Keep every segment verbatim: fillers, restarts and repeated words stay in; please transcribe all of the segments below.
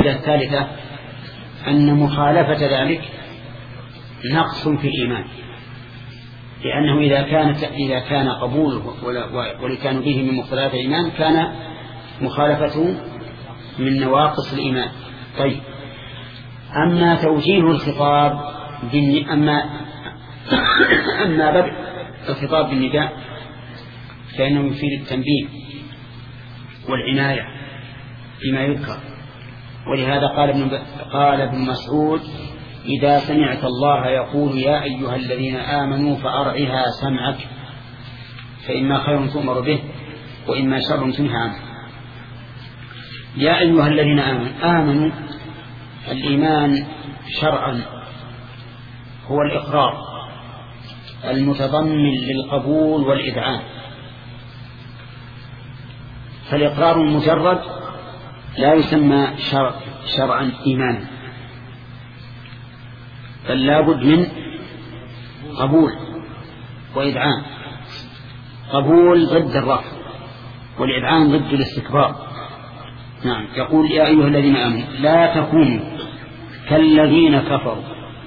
الفائدة الثالثة أن مخالفة ذلك نقص في الإيمان، لأنه إذا كانت إذا كان قبوله ولكان به من مقتضيات الإيمان كان مخالفته من نواقص الإيمان. طيب، أما توجيه الخطاب أما أما بدء الخطاب بالنداء فإنه يفيد التنبيه والعناية بما يذكر، ولهذا قال ابن قال ابن مسعود: إذا سمعت الله يقول يا أيها الذين آمنوا فأرعها سمعك فإما خير تؤمر به وإما شر تنهى عنه. يا أيها الذين آمنوا، آمنوا الإيمان شرعا هو الإقرار المتضمن للقبول والإذعان، فالإقرار المجرد لا يسمى شرع شرعا إيمانا، بل لا بد من قبول وإذعان. قبول ضد الرفض والإذعان ضد الاستكبار. نعم، يقول: يا أيها الذين آمنوا لا تكونوا كالذين كفروا،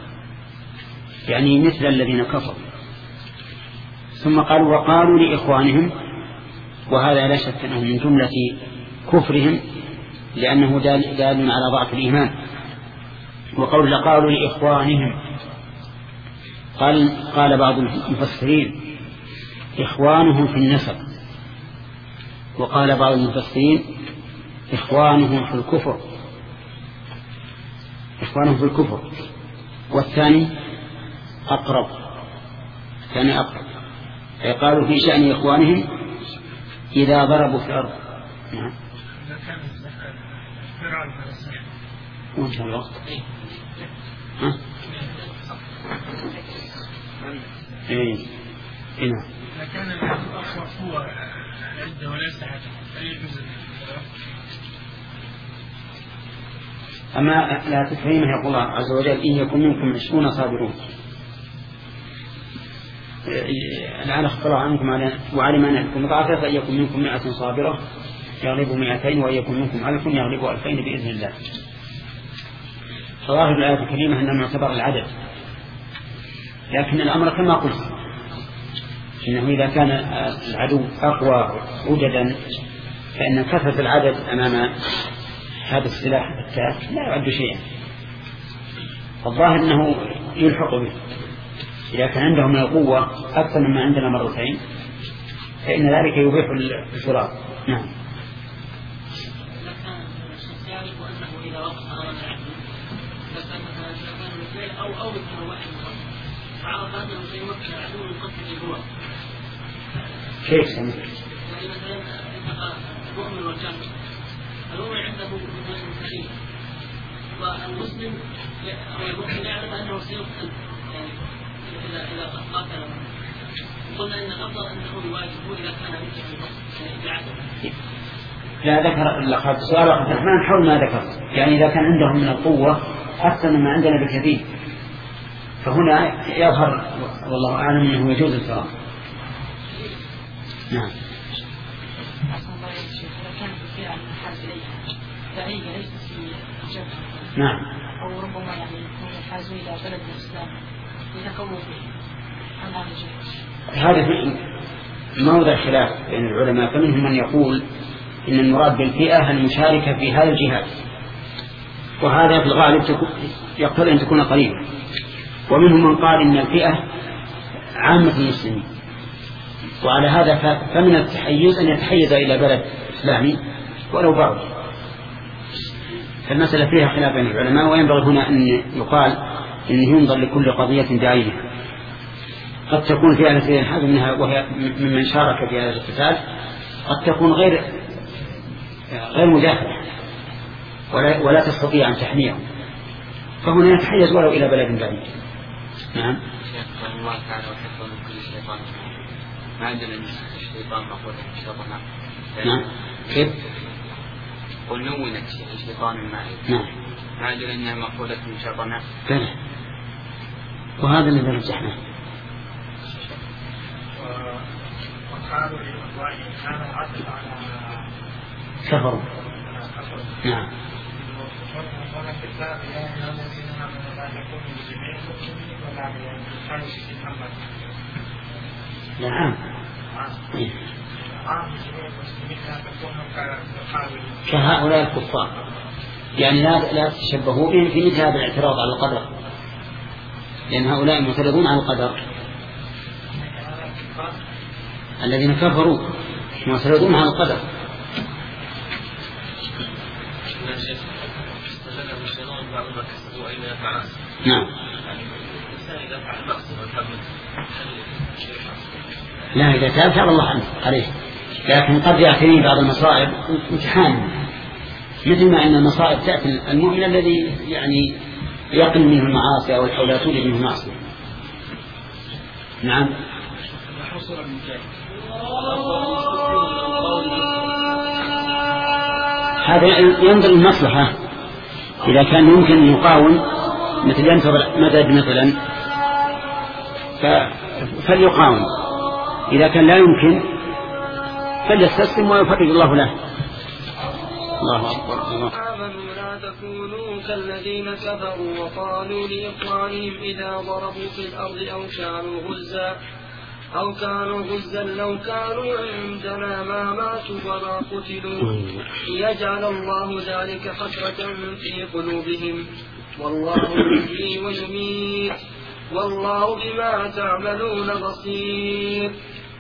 يعني مثل الذين كفروا. ثم قالوا: وقالوا لإخوانهم، وهذا لا شك أنه من جملة كفرهم لأنه دال, دال على ضعف الإيمان. وقول لقالوا لإخوانهم، قال, قال بعض المفسرين: إخوانهم في النسب، وقال بعض المفسرين: إخوانهم في الكفر إخوانهم في الكفر والثاني أقرب الثاني أقرب قالوا في شأن إخوانهم إذا ضربوا في الأرض. نعم. وانتهى الوقت. ها؟ ايه ايه نعم. لكان الأخوة قوة عدة وليس حاجة أي جزء. أما لا تفهمه يقول الله عز وجل: إن يكن منكم عشرون صابرون. الآن اختلوا عنكم وعلم أن لكم ضعفا، فإن يكن منكم مئة صابرة يغلب مئتين، وإن يكن منكم ألف يغلب ألفين بإذن الله. فظاهر الآية الكريمة أنه معتبر العدد، لكن الأمر كما قلت إنه إذا كان العدو أقوى وجدا فإن كثرة العدد أمام هذا السلاح التاك لا يعد شيئا. الظاهر أنه يلحق به إذا كان عندهم من القوة أكثر مما عندنا مرتين، فإن ذلك يبيح الفرار. نعم. أو أو فعرف أنه سيمكن العدو من قتل الجوع. كيف سمع؟ يعني مثلا انتقى المؤمن والكافر، المؤمن عنده مثلا سليم، والمسلم أو المؤمن يعلم أنه سيقتل يعني إذا إذا قاتل. قلنا إن الأفضل أنه يواجهه إذا كان بعدم. لا ذكر لقد سؤال عبد الرحمن حول ما ذكر، يعني إذا كان عندهم من القوة أكثر مما عندنا بكثير، فهنا يظهر والله أعلم أنه يجوز الفرار. نعم. نعم. أو ربما يعني يكون حازوا إلى بلد الإسلام يتقووا به. هذا موضع خلاف بين العلماء، فمنهم من يقول إن المراد بالفئة المشاركة في هذا الجهاد، وهذا في الغالب يقتضي أن تكون قريبا. ومنهم من قال إن الفئة عامة المسلمين، وعلى هذا فمن التحيز أن يتحيز إلى بلد إسلامي ولو بعض. فالمسألة فيها خلاف بين العلماء، وينبغي هنا أن يقال إن ينظر لكل قضية بعينها. قد تكون فئة التي ينحاز منها وهي ممن شارك في هذا القتال، قد تكون غير غير مدافعة ولا, ولا تستطيع أن تحميهم، فهنا يتحيز ولو إلى بلد بعيد. نعم. الله تعالى وحفظ من كل شيطان، ما عندنا الشيطان مقولة الشيطان. نعم. كيف؟ قل نونت الشيطان المعين. نعم. ما عندنا إنها مقولة الشيطان. فعلا. وهذا الذي رجحناه. وقالوا لإخوانهم كانوا عطف على كفروا. نعم. لا عام كهؤلاء الكفار، يعني لا لا تشبهوا بهم في مثل هذا الاعتراض على القدر، لأن هؤلاء معترضون على القدر. الذين كفروا معترضون على القدر. نعم. لا، إذا تاب تاب الله عنه عليه، لكن قد يعتني بعض المصائب امتحان، مثل ما أن المصائب تأتي المؤمن الذي يعني يقل منه المعاصي أو الحولات تولد منه المعاصي. نعم. هذا ينظر المصلحة، إذا كان يمكن أن يقاوم مثل ينتظر مدد مثلا فليقاوم، إذا كان لا يمكن فليستسلم ويفرج الله له. الله أكبر. الله. آمنوا لا تكونوا كالذين كفروا وقالوا لإخوانهم إذا ضربوا في الأرض أو كانوا غزا أو كانوا غزا لو كانوا عندنا ما ماتوا وما قتلوا ليجعل الله ذلك حسرة في قلوبهم والله يحيي ويميت والله بما تعملون بصير.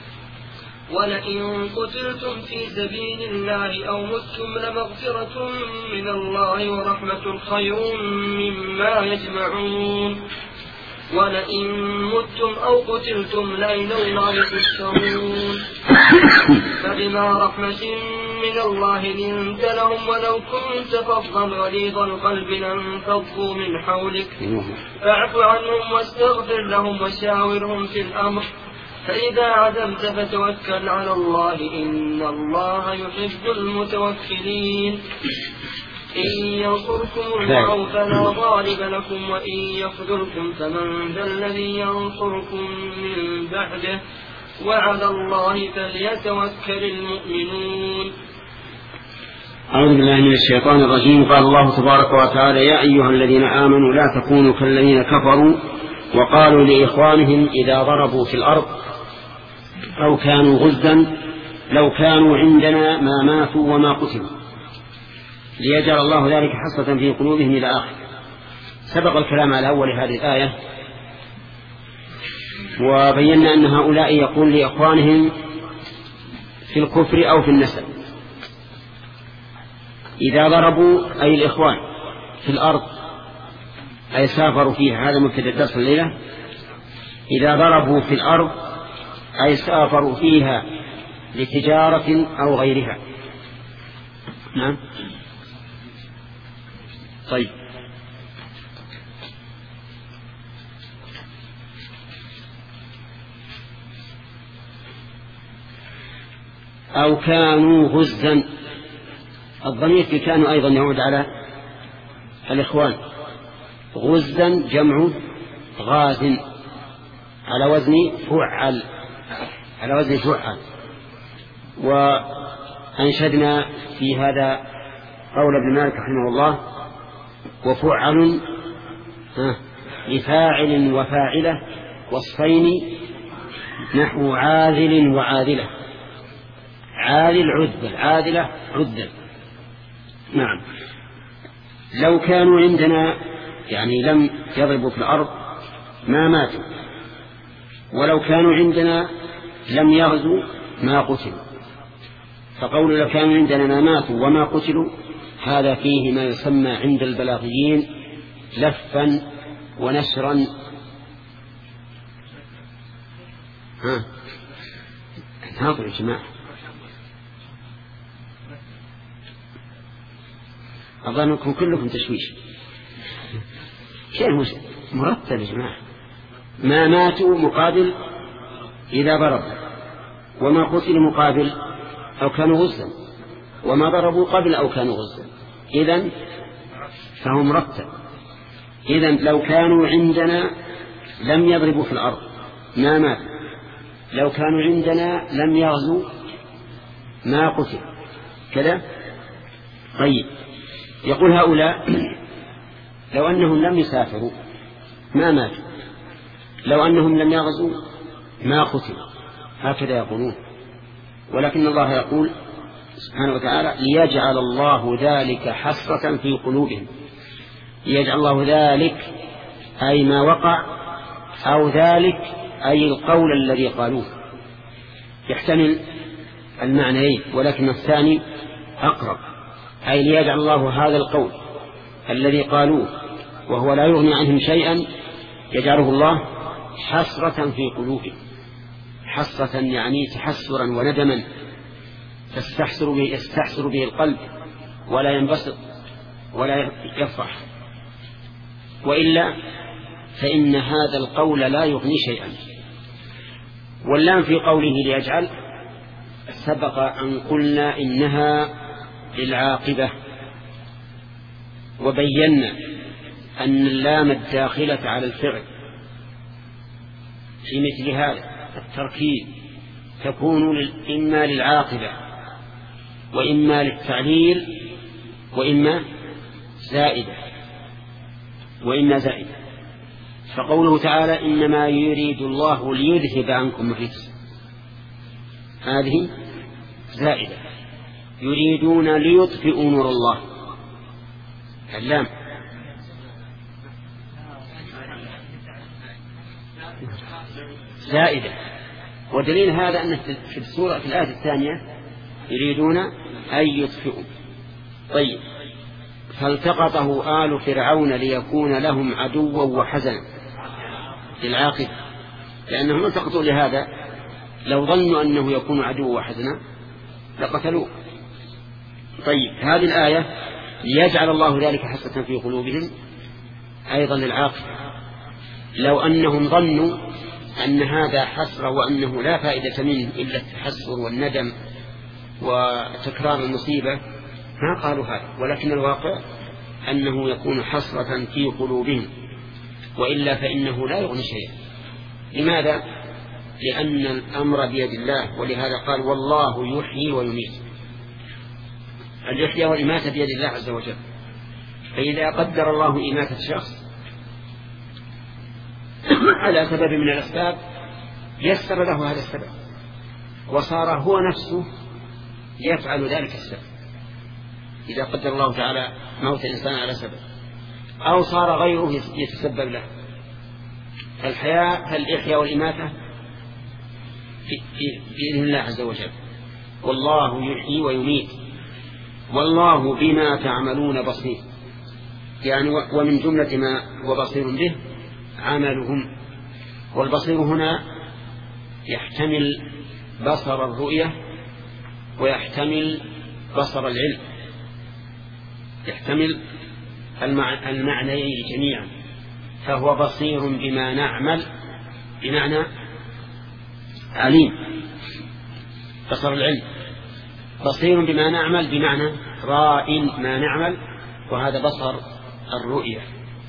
ولئن قتلتم في سبيل الله أو متم لمغفرة من الله ورحمة خير مما يجمعون. ولئن متم أو قتلتم لإلى الله تحشرون. فبما رحمة من الله لنت لهم ولو كنت فظا غليظ القلب لانفضوا من حولك فاعف عنهم واستغفر لهم وشاورهم في الأمر فإذا عزمت فتوكل على الله إن الله يحب المتوكلين. إن ينصركم الله فلا غالب لكم وإن يخذلكم فمن ذا الذي ينصركم من بعده وعلى الله فليتوكل المؤمنون. أعوذ بالله من الشيطان الرجيم. قال الله تبارك وتعالى: يا أيها الذين آمنوا لا تكونوا كالذين كفروا وقالوا لإخوانهم إذا ضربوا في الأرض أو كانوا غزا لو كانوا عندنا ما ماتوا وما قتلوا ليجعل الله ذلك حسرة في قلوبهم إلى آخر. سبق الكلام على أول هذه الآية وبينا أن هؤلاء يقول لإخوانهم في الكفر أو في النسب إذا ضربوا أي الإخوان في الأرض أي سافروا فيها، هذا مبتدأ درس الليلة. إذا ضربوا في الأرض أي سافروا فيها لتجارة أو غيرها. نعم. طيب، أو كانوا غزا، الضمير في كانوا أيضا يعود على الإخوان. غزا جمع غاز على وزن فعل، على وزن فعل. وأنشدنا في هذا قول ابن مالك رحمه الله: وفعل لفاعل وفاعلة وصفين نحو عاذل وعاذلة. عاذل عذبل، عاذلة عذبل. نعم. لو كانوا عندنا يعني لم يضربوا في الأرض ما ماتوا، ولو كانوا عندنا لم يغزوا ما قتلوا. فقول لو كانوا عندنا ما ماتوا وما قتلوا هذا فيه ما يسمى عند البلاغيين لفا ونشرا. ها انتظروا يا جماعة، أظنكم كلكم تشويش. شيء مرتب يا جماعة. ما ماتوا مقابل إذا ضربوا، وما قتلوا مقابل أو كانوا غزا، وما ضربوا قبل أو كانوا غزا. إذن فهو مرتب. إذن لو كانوا عندنا لم يضربوا في الأرض ما ماتوا، لو كانوا عندنا لم يغزوا ما قتلوا كذا. طيب، يقول هؤلاء لو أنهم لم يسافروا ما ماتوا، لو أنهم لم يغزوا ما قتلوا، هكذا يقولون. ولكن الله يقول سبحانه وتعالى ليجعل الله ذلك حسرة في قلوبهم. ليجعل الله ذلك أي ما وقع، أو ذلك أي القول الذي قالوه، يحتمل المعنيين، ولكن الثاني أقرب، أي ليجعل الله هذا القول الذي قالوه وهو لا يغني عنهم شيئا يجعله الله حسرة في قلوبهم. حسرة يعني تحسرا وندما تستحسر به, يستحسر به القلب ولا ينبسط ولا يفرح، وإلا فإن هذا القول لا يغني شيئا. واللام في قوله ليجعل سبق أن قلنا إنها للعاقبة، وبينا أن اللام الداخلة على الفعل في مثل هذا التركيب تكون إما للعاقبة وإما للتعليل وإما زائدة وإما زائدة. فقوله تعالى إنما يريد الله ليذهب عنكم الرجس، هذه زائدة. يريدون ليطفئوا نور الله، اللام زائدة. ودليل هذا أن في السورة في الآية الثانية يريدون أن يطفئوا. طيب، فالتقطه آل فرعون ليكون لهم عدوا وحزنا للعاقبة، لأنهم التقطوا لهذا، لو ظنوا أنه يكون عدوا وحزنا لقتلوه. طيب، هذه الآية ليجعل الله ذلك حسرة في قلوبهم أيضا للعاقبة. لو أنهم ظنوا أن هذا حسرة وأنه لا فائدة منه إلا التحسر والندم وتكرار المصيبة ما قالوا هذا، ولكن الواقع أنه يكون حسرة في قلوبهم، وإلا فإنه لا يغني شيئا. لماذا؟ لأن الأمر بيد الله، ولهذا قال والله يحيي ويميت. الإحياء والإماتة بيد الله عز وجل، فإذا قدر الله إماتة شخص على سبب من الأسباب يسر له هذا السبب، وصار هو نفسه يفعل ذلك السبب. إذا قدر الله تعالى موت الإنسان على سبب، أو صار غيره يتسبب له. فالحياة فالإحياء والإماتة بإذن الله عز وجل. والله يحيي ويميت والله بما تعملون بصير، يعني ومن جملة ما هو بصير به عملهم. والبصير هنا يحتمل بصر الرؤية ويحتمل بصر العلم، يحتمل المعنيين جميعا. فهو بصير بما نعمل بمعنى عليم، بصر العلم. بصير بما نعمل بمعنى راء ما نعمل، وهذا بصر الرؤية.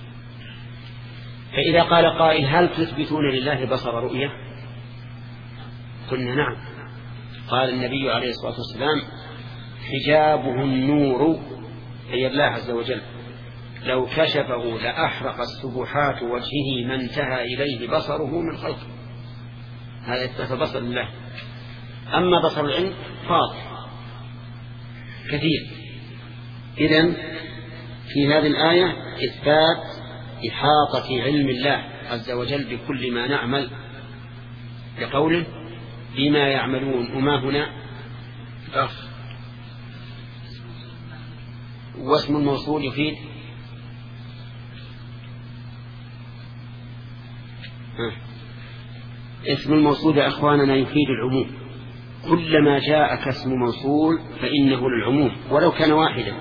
فإذا قال قائل هل تثبتون لله بصر رؤية؟ قلنا نعم. قال النبي عليه الصلاة والسلام حجابه النور، أي الله عز وجل، لو كشفه لأحرق السبحات وجهه ما انتهى إليه بصره من خلقه. هذا إثبات بصر الله. أما بصر العلم فاضح كثير. إذن في هذه الآية إثبات إحاطة علم الله عز وجل بكل ما نعمل، لقوله بما يعملون. وما هنا أخ واسم الموصول يفيد ها. اسم الموصول يا أخواننا يفيد العموم. كلما جاء كاسم موصول فإنه للعموم، ولو كان واحدا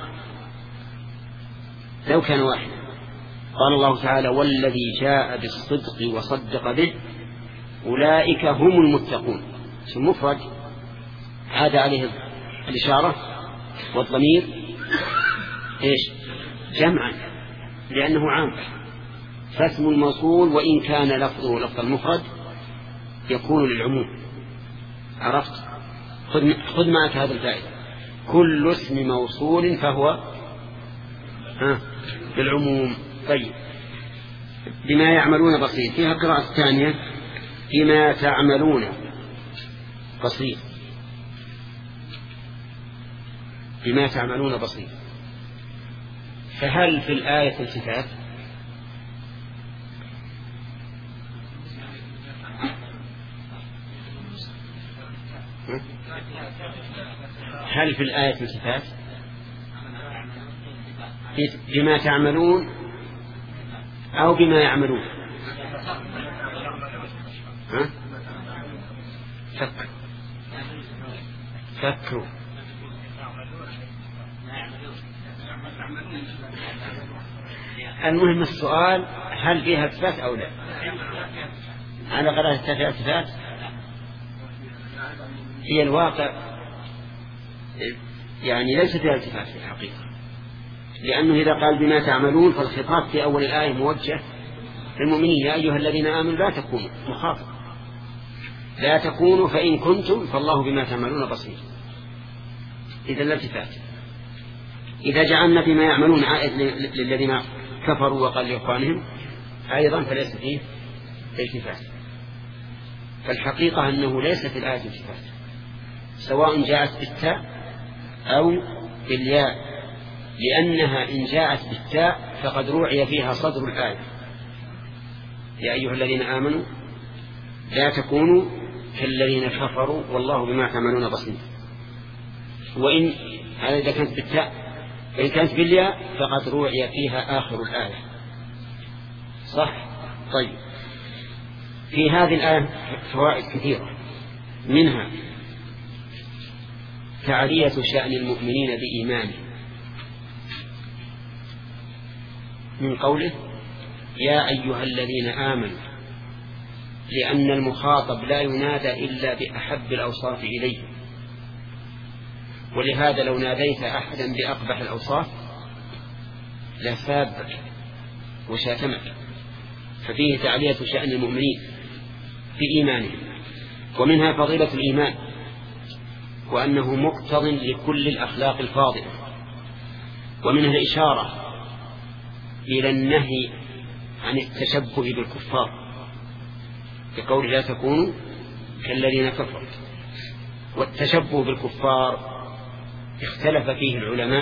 لو كان واحدا. قال الله تعالى والذي جاء بالصدق وصدق به أولئك هم المتقون. اسم مفرد عاد عليه الإشارة والضمير إيش جمعا لأنه عام. فاسم الموصول وإن كان لفظه لفظ المفرد يكون للعموم. عرفت؟ خذ معك هذا الفائدة. كل اسم موصول فهو ها للعموم. طيب بما يعملون بصير. فيها قراءة ثانية بما تعملون بصير، بما تعملون بصير. فهل في الآية التفات؟ هل في الآية التفات بما تعملون أو بما يعملون؟ ها؟ فكروا فكروا المهم السؤال هل فيها التفات أو لا؟ على قراءة التفات هي الواقع يعني ليس فيها التفات في الحقيقة، لأنه إذا قال بما تعملون فالخطاب في أول الآية موجه للمؤمنين يا أيها الذين آمنوا لا تكونوا مخاطب لا تكونوا فإن كنتم فالله بما تعملون بصير. إذا لا التفات. إذا جعلنا بما يعملون عائد للذين كفروا وقال لإخوانهم أيضا فليس فيه التفات. فالحقيقة أنه ليس في الآية التفات سواء جاءت بالتاء أو بالياء، لأنها إن جاءت بالتاء فقد روعي فيها صدر الآية يا أيها الذين آمنوا لا تكونوا كالذين كفروا والله بما تعملون بصير. وإن هذا إذا كانت بالتاء، فإن كانت بالياء فقد روعي فيها آخر الآية. صح؟ طيب في هذه الآية فوائد كثيرة، منها تعالية شأن المؤمنين بإيمانهم من قوله يا أيها الذين آمنوا، لأن المخاطب لا ينادى إلا بأحب الأوصاف إليه، ولهذا لو ناديت أحدا بأقبح الأوصاف لسابك وشاتمك. ففيه تعالية شأن المؤمنين بإيمانهم. ومنها فضيلة الإيمان وأنه مقتض لكل الأخلاق الفاضلة. ومنها الإشارة إلى النهي عن التشبه بالكفار بقول لا تكونوا كالذين كفروا. والتشبه بالكفار اختلف فيه العلماء،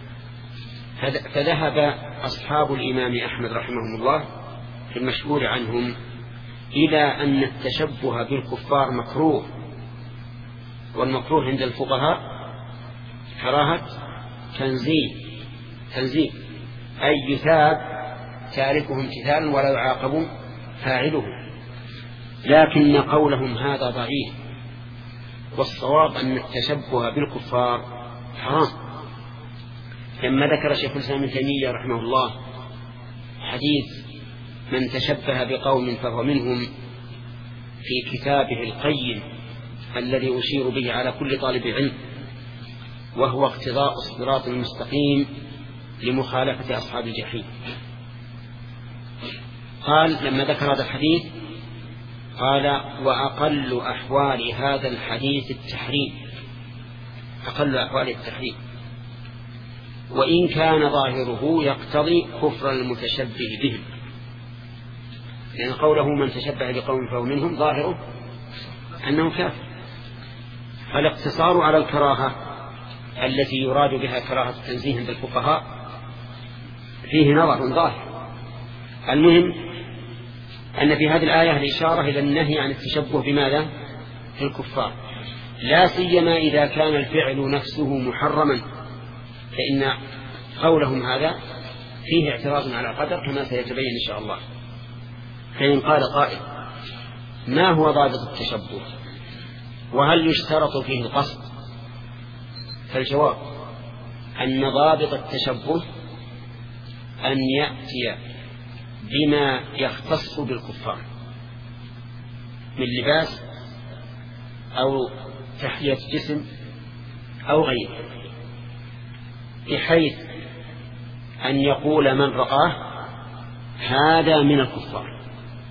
فذهب أصحاب الإمام أحمد رحمه الله في المشهور عنهم إلى أن التشبه بالكفار مكروه، والمكروه عند الفقهاء كراهة تنزيه تنزيه أي يثاب تاركه امتثالا ولا يعاقب فاعله. لكن قولهم هذا ضعيف، والصواب أن التشبه بالكفار حرام. لما ذكر شيخ الإسلام ابن تيمية رحمه الله حديث من تشبه بقوم فهو منهم في كتابه القيم الذي أشير به على كل طالب علم، وهو اقتضاء الصراط المستقيم لمخالفة أصحاب الجحيم، قال لما ذكر هذا الحديث قال وأقل أحوال هذا الحديث التحريم، أقل أحوال التحريم، وإن كان ظاهره يقتضي كفر المتشبه بهم، لأن قوله من تشبه بقوم فهو منهم ظاهره أنه كافر. فالاقتصار على الكراهة التي يراد بها كراهة تنزيه بالفقهاء فيه نظر ظاهر. المهم أن في هذه الآية الإشارة إلى النهي عن التشبه بماذا؟ في الكفار، لا سيما إذا كان الفعل نفسه محرما، فإن قولهم هذا فيه اعتراض على القدر كما سيتبين إن شاء الله. فإن قال قائل ما هو ضابط التشبه وهل يشترط فيه القصد؟ فالجواب أن ضابط التشبه أن يأتي بما يختص بالكفار من لباس أو تحية جسم أو غيره، بحيث أن يقول من رآه هذا من الكفار.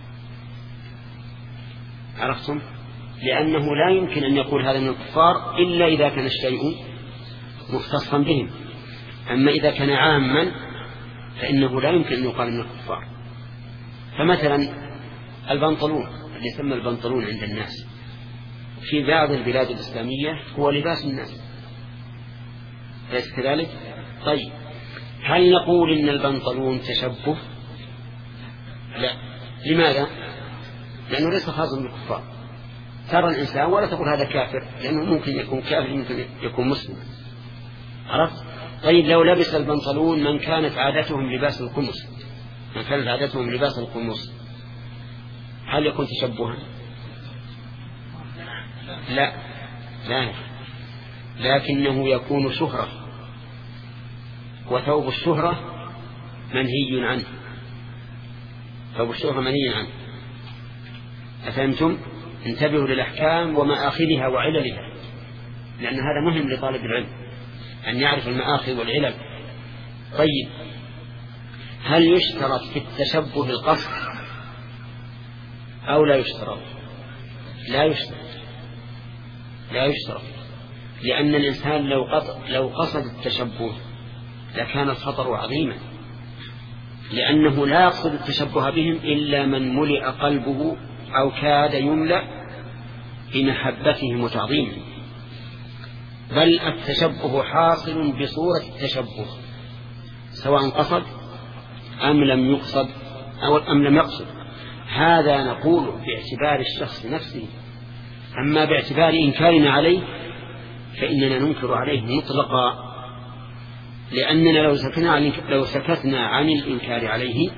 عرفتم؟ لأنه لا يمكن أن يقول هذا من الكفار إلا إذا كان الشيء مختصا بهم. أما إذا كان عاما فإنه لا يمكن أن يقال من الكفار. فمثلا البنطلون اللي يسمى البنطلون عند الناس في بعض البلاد الإسلامية هو لباس الناس، ليس كذلك؟ طيب هل نقول إن البنطلون تشبه؟ لا. لماذا؟ لأنه ليس خاصا بالكفار. ترى الإنسان ولا تقول هذا كافر، لأنه ممكن يكون كافر ممكن يكون مسلم. عرفت؟ طيب لو لبس البنطلون من كانت عادتهم لباس القمص، من كانت عادتهم لباس القمص، هل يكون تشبها؟ لا لا، لكنه يكون شهرة، وثوب الشهرة منهي عنه، ثوب الشهرة منهي عنه. أفهمتم؟ انتبهوا للأحكام ومآخذها وعللها، لأن هذا مهم لطالب العلم أن يعرف المآخذ والعلل. طيب هل يشترط في التشبه القصد أو لا يشترط؟ لا يشترط، لا يشترط، لأن الإنسان لو لو قصد التشبه لكان الخطر عظيما، لأنه لا يقصد التشبه بهم إلا من ملئ قلبه أو كاد يملأ بمحبتهم وتعظيمهم، بل التشبه حاصل بصورة التشبه سواء قصد أم لم يقصد أو أم لم يقصد. هذا نقول باعتبار الشخص نفسه، أما باعتبار إنكارنا عليه فإننا ننكر عليه مطلقا، لأننا لو سكتنا لو سكتنا عن الإنكار عليه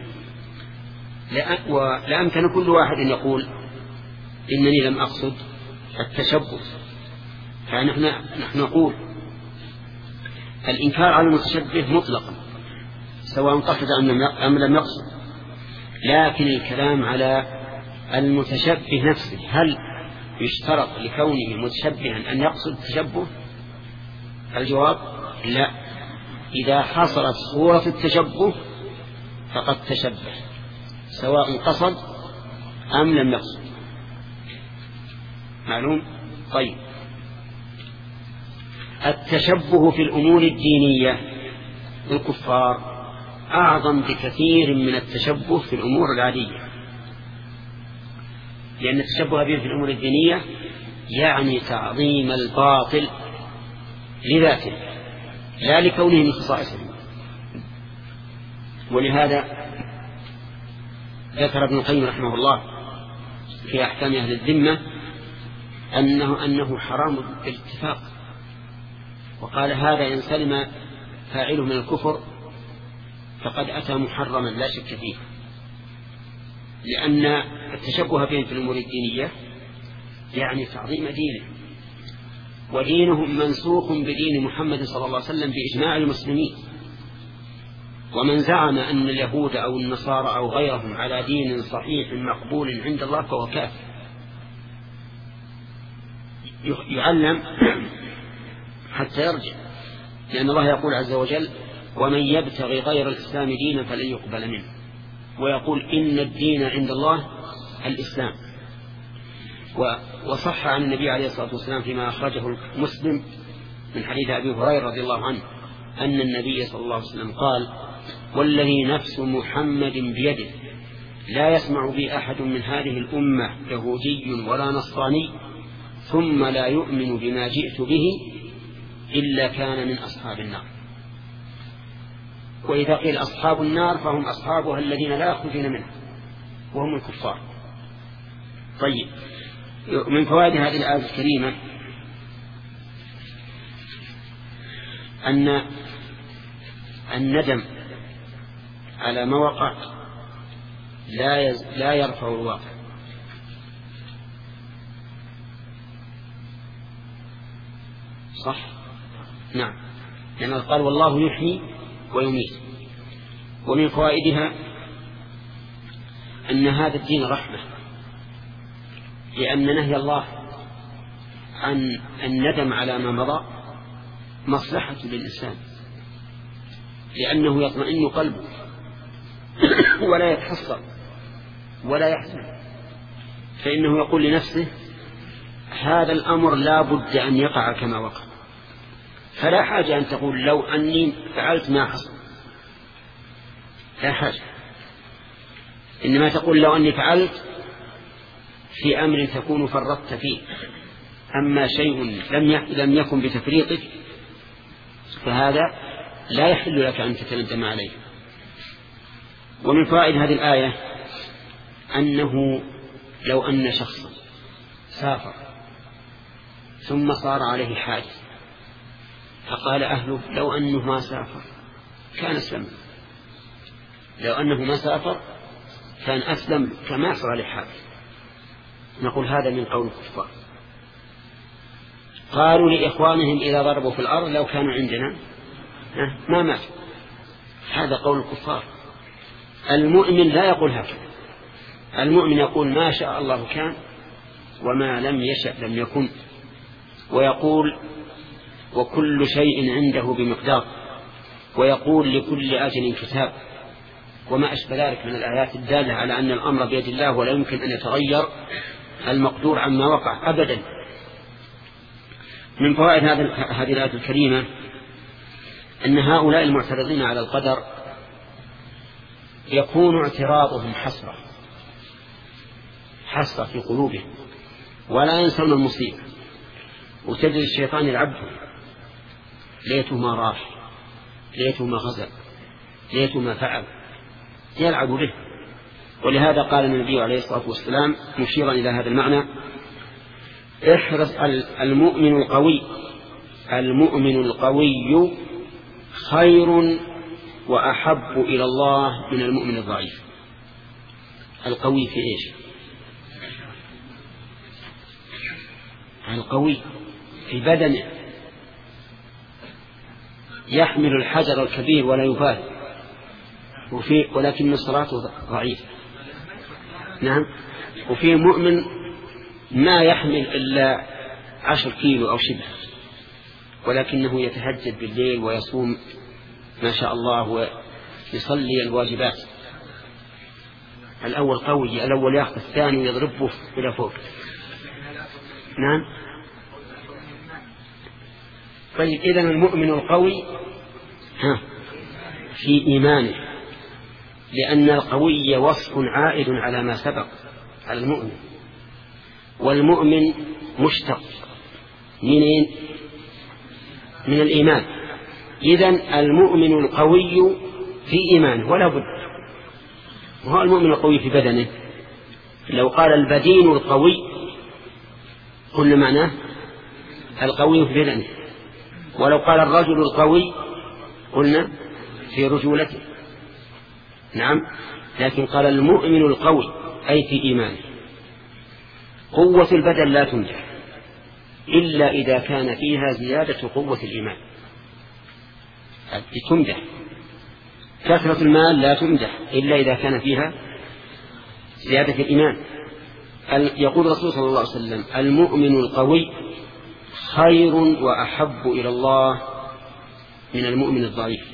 لأمكن كل واحد يقول إنني لم أقصد التشبه. فنحن نحن نقول الإنكار على المتشبه مطلقا سواء قصد أم لم يقصد، لكن الكلام على المتشبه نفسه، هل يشترط لكونه متشبها أن يقصد التشبه؟ الجواب لا. إذا حصلت صورة التشبه فقد تشبه سواء قصد أم لم يقصد. معلوم؟ طيب التشبه في الأمور الدينية الكفار أعظم بكثير من التشبه في الأمور العادية، لأن التشبه بهم في الأمور الدينية يعني تعظيم الباطل لذاته لا لكونه من خصائصهم. ولهذا ذكر ابن القيم رحمه الله في أحكام أهل الذمة أنه, أنه حرام بالاتفاق، وقال هذا إن سلم فاعله من الكفر فقد أتى محرما لا شك فيه، لأن التشبه بهم في الأمور الدينية يعني تعظيم دينه، ودينهم منسوخ بدين محمد صلى الله عليه وسلم بإجماع المسلمين. ومن زعم أن اليهود أو النصارى أو غيرهم على دين صحيح مقبول عند الله فهو كافر. يعلم حتى يرجع، لأن الله يقول عز وجل ومن يبتغي غير الإسلام دينا فلن يقبل منه، ويقول إن الدين عند الله الإسلام. وصح عن النبي عليه الصلاة والسلام فيما أخرجه مسلم من حديث أبي هريرة رضي الله عنه أن النبي صلى الله عليه وسلم قال والذي نفس محمد بيده لا يسمع بي أحد من هذه الأمة يهودي ولا نصراني ثم لا يؤمن بما جئت به إلا كان من أصحاب النار. وإذا قيل أصحاب النار فهم أصحابها الذين لا يخرجون منها وهم الكفار. طيب من فوائد هذه الآية الكريمة أن الندم على ما وقع لا يز... لا يرفع الواقع، صح؟ نعم، لأنه قال والله يحيي ويميت. ومن فوائدها أن هذا الدين رحمة، لأن نهي الله عن الندم على ما مضى مصلحة للإنسان، لأنه يطمئن قلبه ولا يتحسر ولا يحزن، فإنه يقول لنفسه هذا الأمر لا بد أن يقع كما وقع، فلا حاجة أن تقول لو أني فعلت ما حصل، لا حاجة، إنما تقول لو أني فعلت في أمر تكون فرطت فيه، أما شيء لم لم يكن بتفريطك فهذا لا يحل لك أن تتندم عليه. ومن فوائد هذه الآية أنه لو أن شخصا سافر ثم صار عليه حادث فقال أهله لو أنه ما سافر كان أسلم، لو أنه ما سافر كان أسلم كما صار عليه حادث، نقول هذا من قول الكفار. قالوا لإخوانهم إذا ضربوا في الأرض لو كانوا عندنا ما ماتوا، هذا قول الكفار. المؤمن لا يقول هكذا، المؤمن يقول ما شاء الله كان وما لم يشأ لم يكن، ويقول وكل شيء عنده بمقدار، ويقول لكل أجل كتاب، وما أشبه ذلك من الآيات الدالة على أن الأمر بيد الله ولا يمكن أن يتغير المقدور عما وقع أبدا. من فوائد هذه الآية الكريمة أن هؤلاء المعترضين على القدر يكون اعتراضهم حسرة حسرة في قلوبهم ولا ينسون المصيبة، وتجد الشيطان يلعبهم، ليته ما راح، ليته ما غزا، ليته ما فعل، يلعب به. ولهذا قال النبي عليه الصلاة والسلام مشيرا إلى هذا المعنى احرص المؤمن القوي المؤمن القوي خير وأحب إلى الله من المؤمن الضعيف. القوي في إيش؟ القوي في بدنه يحمل الحجر الكبير ولا يبالي، وفي ولكن صلاته ضعيف. نعم. وفي مؤمن ما يحمل إلا عشر كيلو أو شبه، ولكنه يتهجد بالليل ويصوم ما شاء الله ويصلي الواجبات. الأول قوي، الأول يأخذ الثاني يضربه إلى فوق. نعم. طيب إذن المؤمن القوي ها في إيمانه، لأن القوي وصف عائد على ما سبق على المؤمن، والمؤمن مشتق منين؟ من الإيمان. إذن المؤمن القوي في إيمانه ولا بد. وهو المؤمن القوي في بدنه، لو قال البدين القوي قلنا معناه القوي في بدنه، ولو قال الرجل القوي قلنا في رجولته. نعم. لكن قال المؤمن القوي أي في إيمانه. قوة البدن لا تنجح إلا إذا كان فيها زيادة قوة الإيمان، تنجح. كثرة المال لا تنجح إلا إذا كان فيها زيادة الإيمان. يقول الرسول صلى الله عليه وسلم المؤمن القوي خير وأحب إلى الله من المؤمن الضعيف.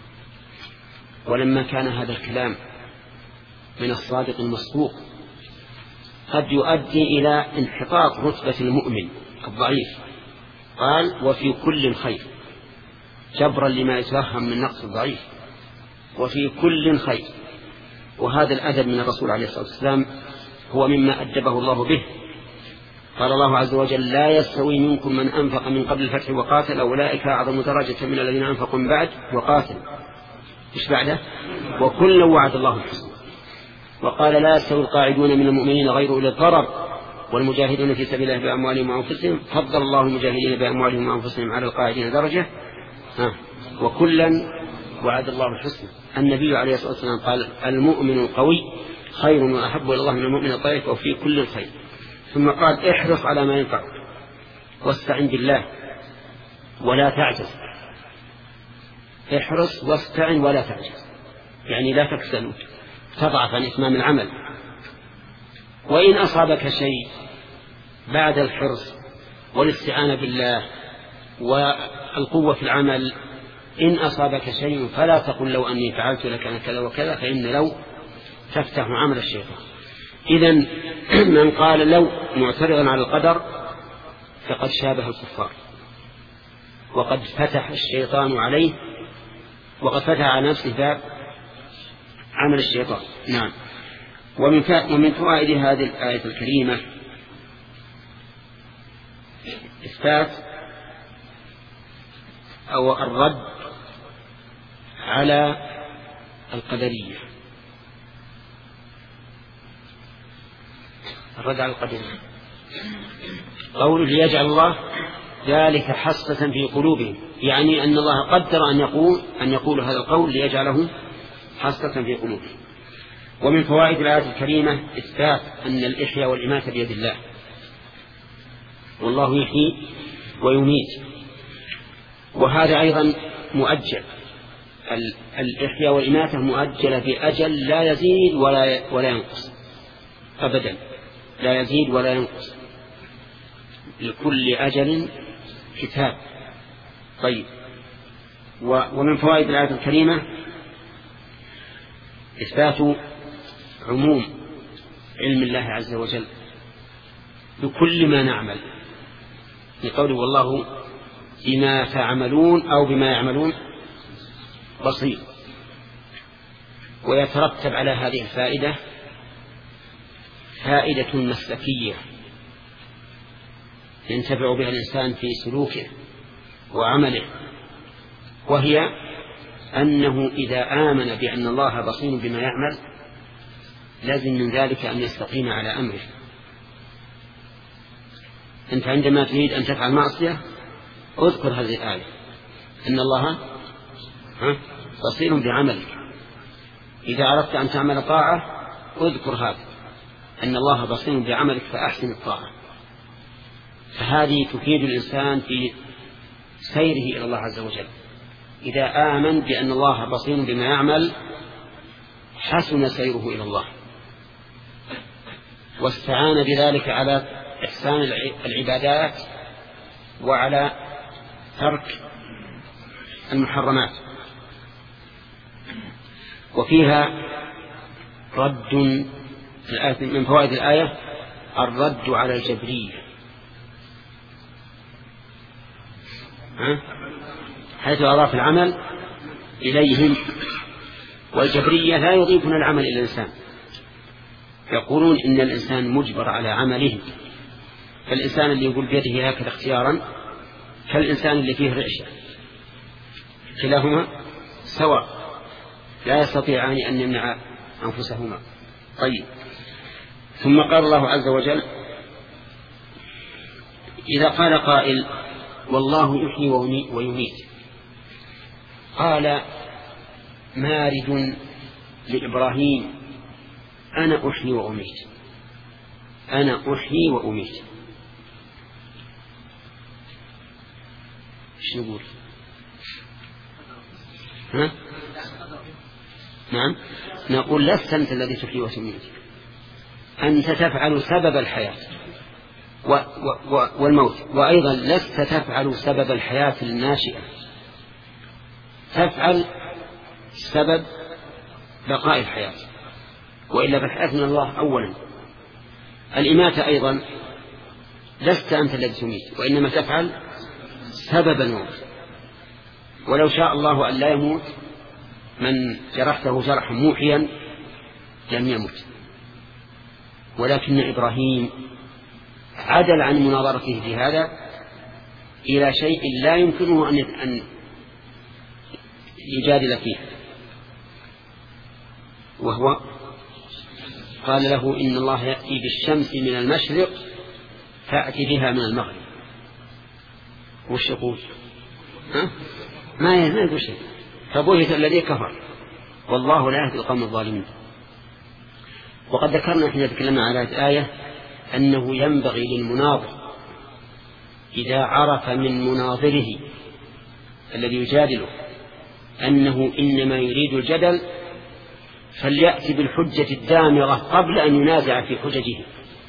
ولما كان هذا الكلام من الصادق المصدوق قد يؤدي إلى انحطاط رتبة المؤمن الضعيف، قال وفي كل خير، جبرا لما يتوهم من نقص الضعيف، وفي كل خير. وهذا الأدب من الرسول عليه الصلاة والسلام هو مما أدبه الله به. قال الله عز وجل لا يستوي منكم من أنفق من قبل الفتح وقاتل أولئك أعظم درجة من الذين أنفقوا من بعد وقاتل. إيش بعده؟ وكل وعد الله الحسنى. وقال لا يستوي القاعدون من المؤمنين غير أولي الضرر والمجاهدون في سبيل الله بأموالهم وأنفسهم فضل الله المجاهدين بأموالهم وأنفسهم على القاعدين درجة ها. وكلا وعد الله الحسنى. النبي عليه الصلاة والسلام قال المؤمن القوي خير وأحب إلى الله من المؤمن الضعيف وفي كل خير. ثم قال احرص على ما ينفعك واستعن بالله ولا تعجز. احرص واستعن ولا تعجز، يعني لا تكسل تضعف عن إتمام العمل. وإن أصابك شيء بعد الحرص والاستعانة بالله والقوة في العمل، إن أصابك شيء فلا تقل لو أني فعلت لكان كذا وكذا، فإن لو تفتح عمل الشيطان. إذن من قال لو معترضا على القدر فقد شابه الكفار، وقد فتح الشيطان عليه، وقد فتح على نفسه باب عمل الشيطان. نعم. ومن ومن فوائد هذه الآية الكريمة إثبات أو الرد على القدرية. الرد على القدرية قول ليجعل الله ذلك حسرة في قلوبهم، يعني أن الله قدر أن يقول أن يقول هذا القول ليجعله حسرة في قلوبهم. ومن فوائد الآية الكريمة إثبات أن الإحياء والإماتة بيد الله، والله يحيي ويميت، وهذا أيضا مؤجل. الإحياء والإماتة مؤجلة بأجل لا يزيد ولا ولا ينقص أبدا، لا يزيد ولا ينقص، لكل أجل كتاب. طيب. ومن فوائد الآية الكريمة إثبات عموم علم الله عز وجل بكل ما نعمل، لقوله والله بما تعملون أو بما يعملون بصير. ويترتب على هذه الفائدة فائدة مسلكية ينتفع بها الإنسان في سلوكه وعمله، وهي أنه إذا آمن بأن الله بصير بما يعمل لازم من ذلك أن يستقيم على أمره. أنت عندما تريد أن تفعل معصية اذكر هذه الآية أن الله بصير بعملك. إذا أردت أن تعمل طاعة اذكر هذا أن الله بصير بعملك فأحسن الطاعة. فهذه تفيد الإنسان في سيره إلى الله عز وجل. إذا آمن بأن الله بصير بما يعمل حسن سيره إلى الله، واستعان بذلك على إحسان العبادات وعلى ترك المحرمات. وفيها رد من فوائد الآية الرد على الجبرية، حيث أضاف العمل إليهم، والجبرية لا يضيفون العمل إلى الإنسان، يقولون إن الإنسان مجبر على عمله. فالإنسان اللي يقول بيده هكذا اختيارا كالإنسان اللي فيه رعشة، كلاهما سواء لا يستطيعان أن يمنع أنفسهما. طيب. ثم قال الله عز وجل إذا قال قائل والله يحيي ويميت، قال مارد لإبراهيم أنا أحيي وأميت، أنا أحيي وأميت. ايش نقول؟ ها؟ نعم نقول لست أنت الذي تحيي وتميت، أنت تفعل سبب الحياة و و والموت، وأيضا لست تفعل سبب الحياة الناشئة، تفعل سبب بقاء الحياة، وإلا فالحياة من الله أولا. الإماتة أيضا لست أنت الذي تميت، وإنما تفعل سبب الموت. ولو شاء الله أن لا يموت من جرحته جرحا موحيا لم يمت، ولكن إبراهيم عدل عن مناظرته في هذا إلى شيء لا يمكنه أن يجادل فيه، وهو قال له إن الله يأتي بالشمس من المشرق فأتي بها من المغرب. وش يقول؟ ها؟ ما يقول شيء. فبهت الذي كفر والله لا يهدي القوم الظالمين. وقد ذكرنا حين تكلمنا على هذه الآية أنه ينبغي للمناظر إذا عرف من مناظره الذي يجادله أنه إنما يريد الجدل فليأتي بالحجة الدامغة قبل أن ينازع في حججه،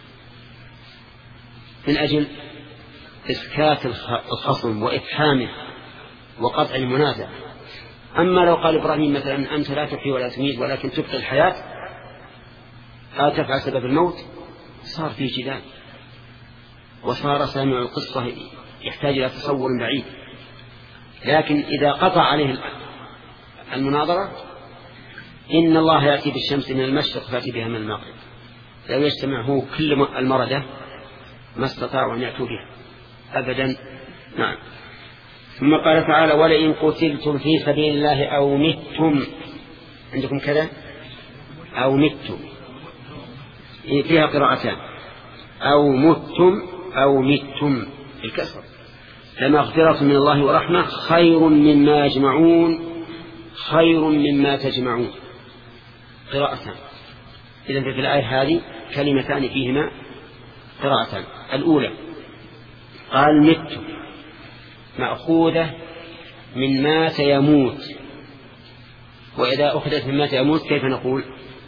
من أجل إسكات الخصم وإفحامه وقطع المنازع. أما لو قال إبراهيم مثلا أنت لا تحيي ولا تميت ولكن تبقي الحياة لا تفعل سبب الموت، صار في جدال، وصار سامع القصة يحتاج إلى تصور بعيد. لكن إذا قطع عليه المناظرة إن الله يأتي بالشمس من المشرق فأتي بها من المغرب. لو يجتمعه كل المردة ما استطاعوا أن يأتوا بها أبدا. نعم. ثم قال تعالى ولئن قتلتم في سبيل الله أو متم، عندكم كذا أو متم فيها قراءتان، أو متم أو متم الكسر، لمغفرة من الله ورحمة خير مما يجمعون، خير مما تجمعون قراءتان. إذن في الآية هذه كلمتان فيهما قراءتان. الأولى قال مت مأخوذة من مات يموت، وإذا أخذت من مات يموت كيف نقول؟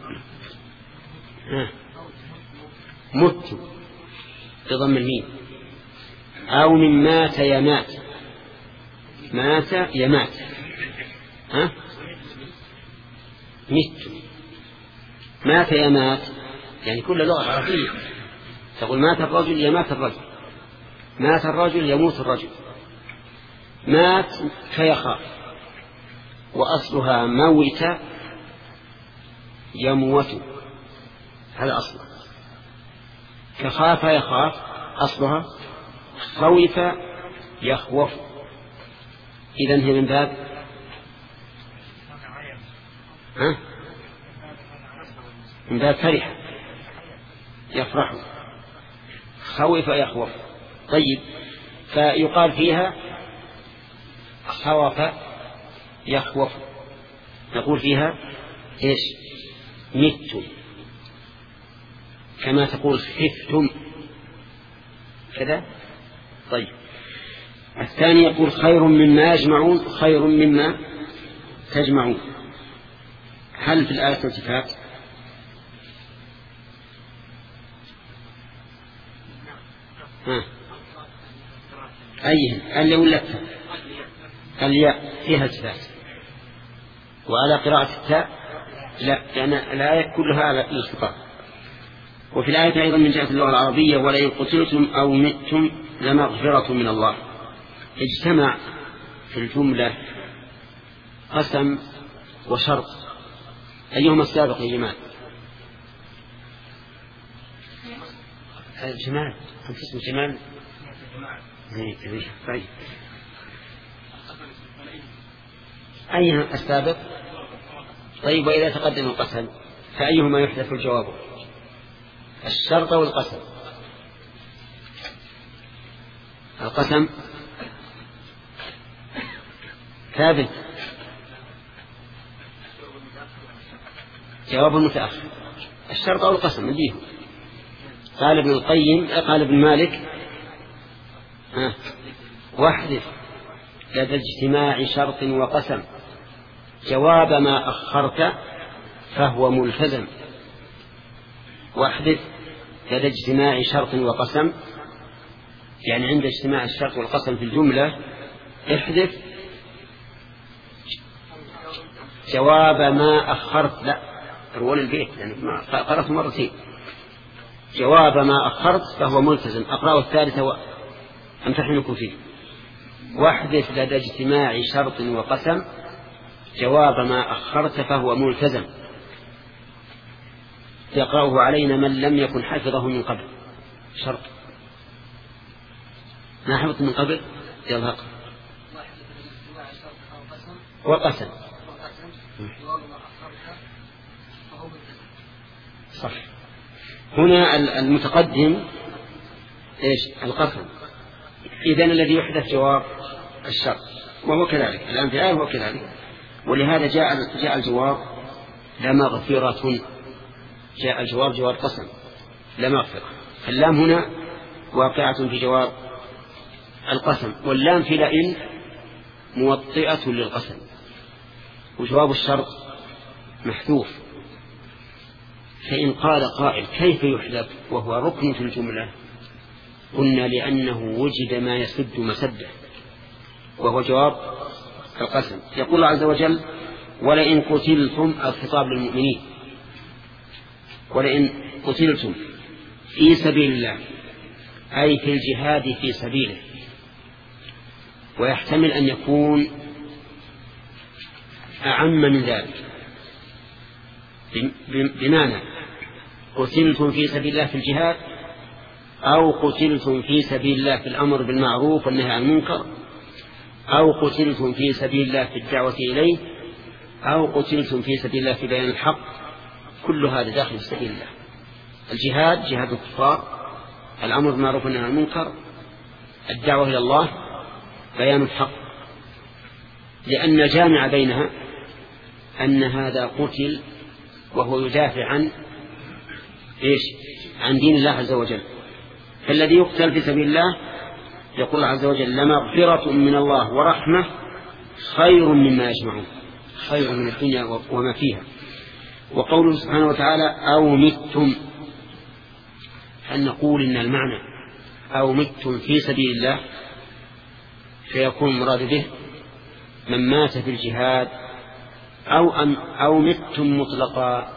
مت بضم الميم. أو من مات يمات، مات يمات، ها مت مات يمات يعني كل لغة عربية تقول مات الرجل يمات الرجل، مات الرجل يموت الرجل. مات فيخاف، وأصلها موت يموت، هذا أصله. كخاف يخاف أصلها خوف يخوف. إذن هي من باب ها؟ من باب فرح يفرح، خوف يخوف. طيب فيقال فيها خوف يخوف، نقول فيها إيش؟ مت، كما تقول خفتم كذا. طيب الثاني يقول خير مما يجمعون، خير مما تجمعون. هل في الآية التفات؟ ها أيهن اللي ولتها؟ الياء فيها التفات، وعلى قراءة التاء لا، لأن الآية كلها على الالتقاء. وفي الآية أيضا من جهة اللغة العربية ولئن قتلتم أو متم لمغفرة من الله. اجتمع في الجملة قسم وشرط، أيهما السابق يا جماعة؟ الجمال اسم جمال. طيب أيهما السابق؟ طيب وإذا تقدم القسم فأيهما يحدث الجواب؟ الشرط والقسم. القسم ثابت، جواب متأخر. الشرط والقسم نجيهم. قال ابن القيم قال ابن مالك ها واحدث لدى اجتماع شرط وقسم جواب ما أخرت فهو ملتزم. واحدث لدى اجتماع شرط وقسم، يعني عند اجتماع الشرط والقسم في الجملة احذف جواب ما أخرت. لا رول البيت يعني قرأت مرتين. جواب ما أخرت فهو ملتزم. أقرأ الثالثة وأمتحنكم فيه. واحدث لدى اجتماع شرط وقسم جواب ما أخرت فهو ملتزم، يقرأه علينا من لم يكن حفظه من قبل. شرط ما حفظت من قبل يلهق وقسم صح. هنا المتقدم إيش؟ القسم. إذن الذي يحدث جواب الشرط، وهو كذلك الآن في الآية هو كذلك. ولهذا جاء جاء الجواب لمغفرة، جاء الجواب جواب قسم لمغفرة. اللام هنا واقعة في جواب القسم، واللام في لئن موطئة للقسم، وجواب الشرط محذوف. فإن قال قائل كيف يحذف وهو ركن في الجملة؟ قلنا لأنه وجد ما يسد مسده، وهو جواب القسم. يقول الله عز وجل ولئن قتلتم، الخطاب للمؤمنين، ولئن قتلتم في سبيل الله أي في الجهاد في سبيله. ويحتمل أن يكون أعم من ذلك، بمعنى قتلتم في سبيل الله في الجهاد، أو قتلتم في سبيل الله في الأمر بالمعروف والنهي عن المنكر، أو قتلتم في سبيل الله في الدعوة إليه، أو قتلتم في سبيل الله في بيان الحق. كل هذا داخل في سبيل الله. الجهاد جهاد الكفار، الأمر بالمعروف والنهي عن المنكر، الدعوة إلى الله، بيان الحق، لأن الجامع بينها أن هذا قتل وهو يدافع عن إيش؟ عن دين الله عز وجل. فالذي يقتل في سبيل الله يقول الله عز وجل لمغفرة من الله ورحمة خير مما يجمعون، خير من الدنيا وما فيها. وقوله سبحانه وتعالى أو متم، أن نقول إن المعنى أو متم في سبيل الله فيكون مراد به من مات في الجهاد، أو, أم أو متم مطلقا.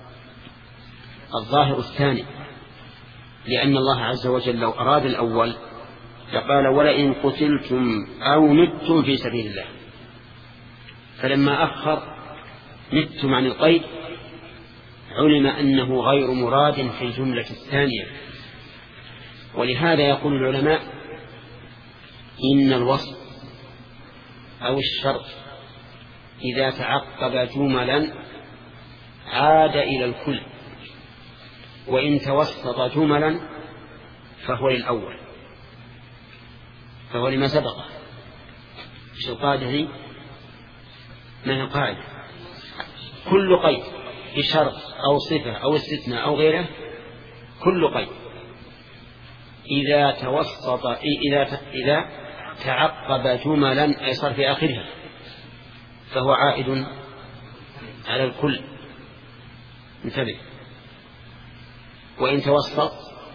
الظاهر الثاني، لأن الله عز وجل لو أراد الأول لقال ولئن قتلتم أو متم في سبيل الله، فلما أخر متم عن القيد علم أنه غير مراد في الجملة الثانية. ولهذا يقول العلماء إن الوصف أو الشرط إذا تعقب جملا عاد إلى الكل، وإن توسط جملا فهو للأول، فهو لما سبقه. إيش القاعدة دي؟ ما هي القاعدة؟ كل قيد في شرط أو صفة أو استثناء أو غيره، كل قيد إذا توسط إذا إذا تعقب جملا أي صار في آخرها فهو عائد على الكل. انتبه. وإن توسط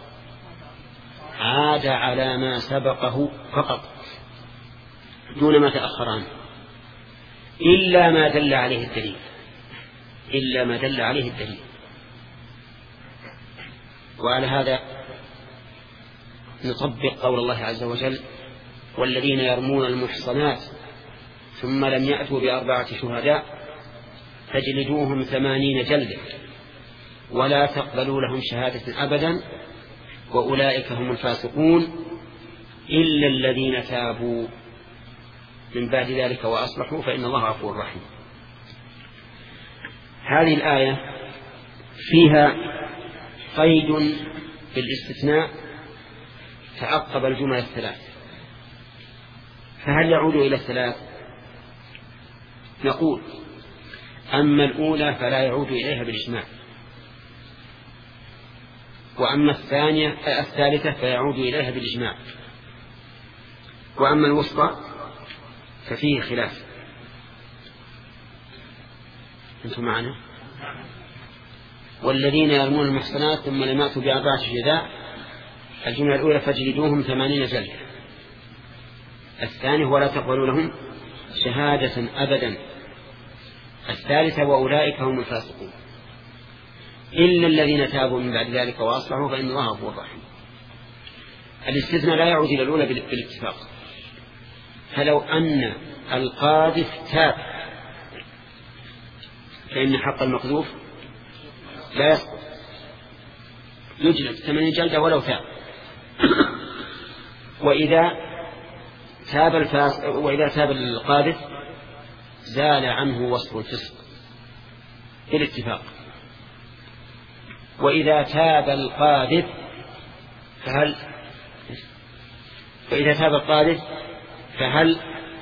عاد على ما سبقه فقط دون ما تأخر عنه، إلا ما دل عليه الدليل، إلا ما دل عليه الدليل. وعلى هذا نطبق قول الله عز وجل والذين يرمون المحصنات ثم لم يأتوا بأربعة شهداء فاجلدوهم ثمانين جلدة ولا تقبلوا لهم شهادة أبدا وأولئك هم الفاسقون إلا الذين تابوا من بعد ذلك وأصلحوا فإن الله غفور رحيم. هذه الآية فيها قيد بالاستثناء تعقب الجمل الثلاث، فهل يعود إلى الثلاث؟ نقول أما الأولى فلا يعود إليها بالإجماع، وأما الثانية الثالثة فيعود إليها بالإجماع، وأما الوسطى ففيه خلاف. أنتم معنا؟ والذين يرمون المحصنات ثم لم يأتوا بأربعة شهداء، الجملة الأولى فاجلدوهم ثمانين جلدة، الثاني ولا تقبلوا لهم شهادة أبدا، الثالثة وأولئك هم الفاسقون إلا الذين تابوا من بعد ذلك وأصلحوا فإن الله غفور رحيم. الاستثناء لا يعود إلى الأولى بالاتفاق. فلو أن القاذف تاب فإن حق المقذوف لا يسقط، يجلد ثمانين جلدة ولو تاب. وإذا تاب الفاس وإذا تاب القاذف زال عنه وصف الفسق بالاتفاق. وإذا تاب القاذف فهل وإذا تاب القاذف فهل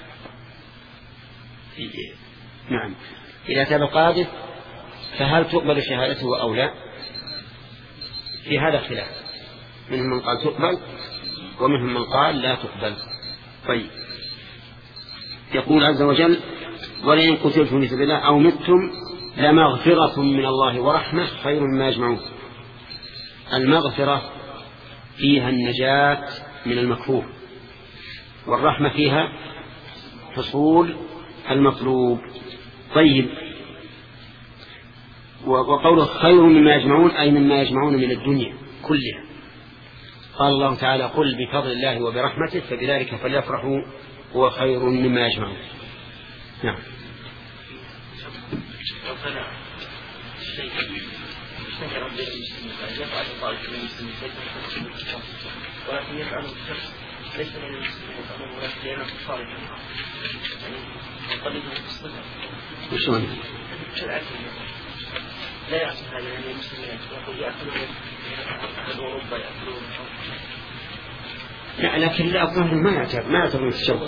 نعم إذا تاب القاذف فهل تقبل شهادته أو لا؟ في هذا خلاف، منهم من قال تقبل ومنهم من قال لا تقبل. طيب، يقول عز وجل ولئن قتلتم في سبيل الله أو متم لمغفرة من الله ورحمة خير مما يجمعون. المغفرة فيها النجاة من المكروه، والرحمة فيها حصول المطلوب. طيب، وقوله خير مما يجمعون أي مما يجمعون من الدنيا كلها. قال الله تعالى قل بفضل الله وبرحمته فبذلك فليفرحوا هو خير مما يجمعون. نعم. الشيء اشتهر بين المسلمين يفعل طائفة من المسلمين ولكن يفعله الشخص ليس من المسلمين يفعله ولكن لأنه كفار يعني يقلده في الصدق. وشون؟ كالعكس لا يعصي هذا يعني المسلمين يقول يأكلون أهل أوروبا يأكلون. لا لكن لا الظاهر ما يعتبر ما يعتبر التشبه،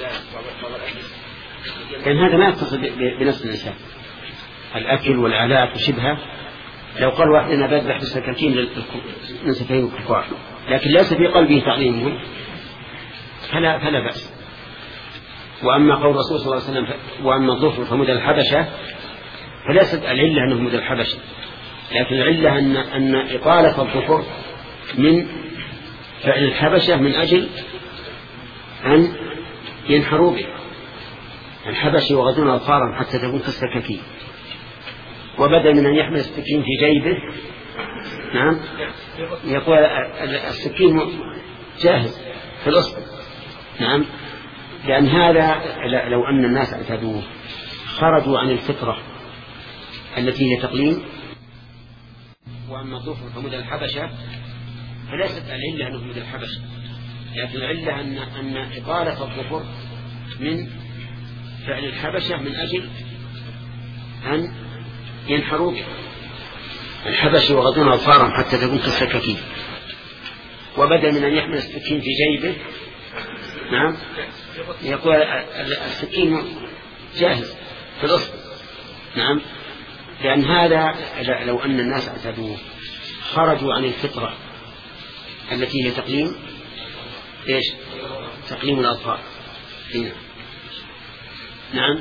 لأن هذا ما يتصل بنفس الإنسان. الأكل والآلات وشبهه، لو قال واحد أنا بذبح بالسكاكين من سكاكين الكفار لكن ليس في قلبه تعظيمهم فلا فلا بأس. وأما قول الرسول صلى الله عليه وسلم وأما الظفر فمدى الحبشة فليست العلة أنه مدى الحبشة، لكن العلة أن أن إطالة الظفر من فعل الحبشة من أجل أن ينحروا به. الحبش يغضون أظفارهم حتى تكون كالسكاكين، وبدل من أن يحمل السكين في جيبه نعم يقول السكين جاهز في الأصل نعم، لأن هذا لو أن الناس اعتادوه خرجوا عن الفطرة التي هي تقليم. وأما الظفر فمدى الحبشة فليست العلة أنه مدى الحبشة، لكن العلة أن أن إطالة الظفر من فعل الحبشة من أجل أن ينحروا به. الحبش يغضون أظفارهم حتى تكون كالسكاكين، وبدل من أن يحمل السكين في جيبه نعم يقول السكين جاهز في الأصل نعم، لأن هذا لو أن الناس اعتادوه خرجوا عن الفطرة التي هي تقليم إيش تقليم الأطفال هنا. نعم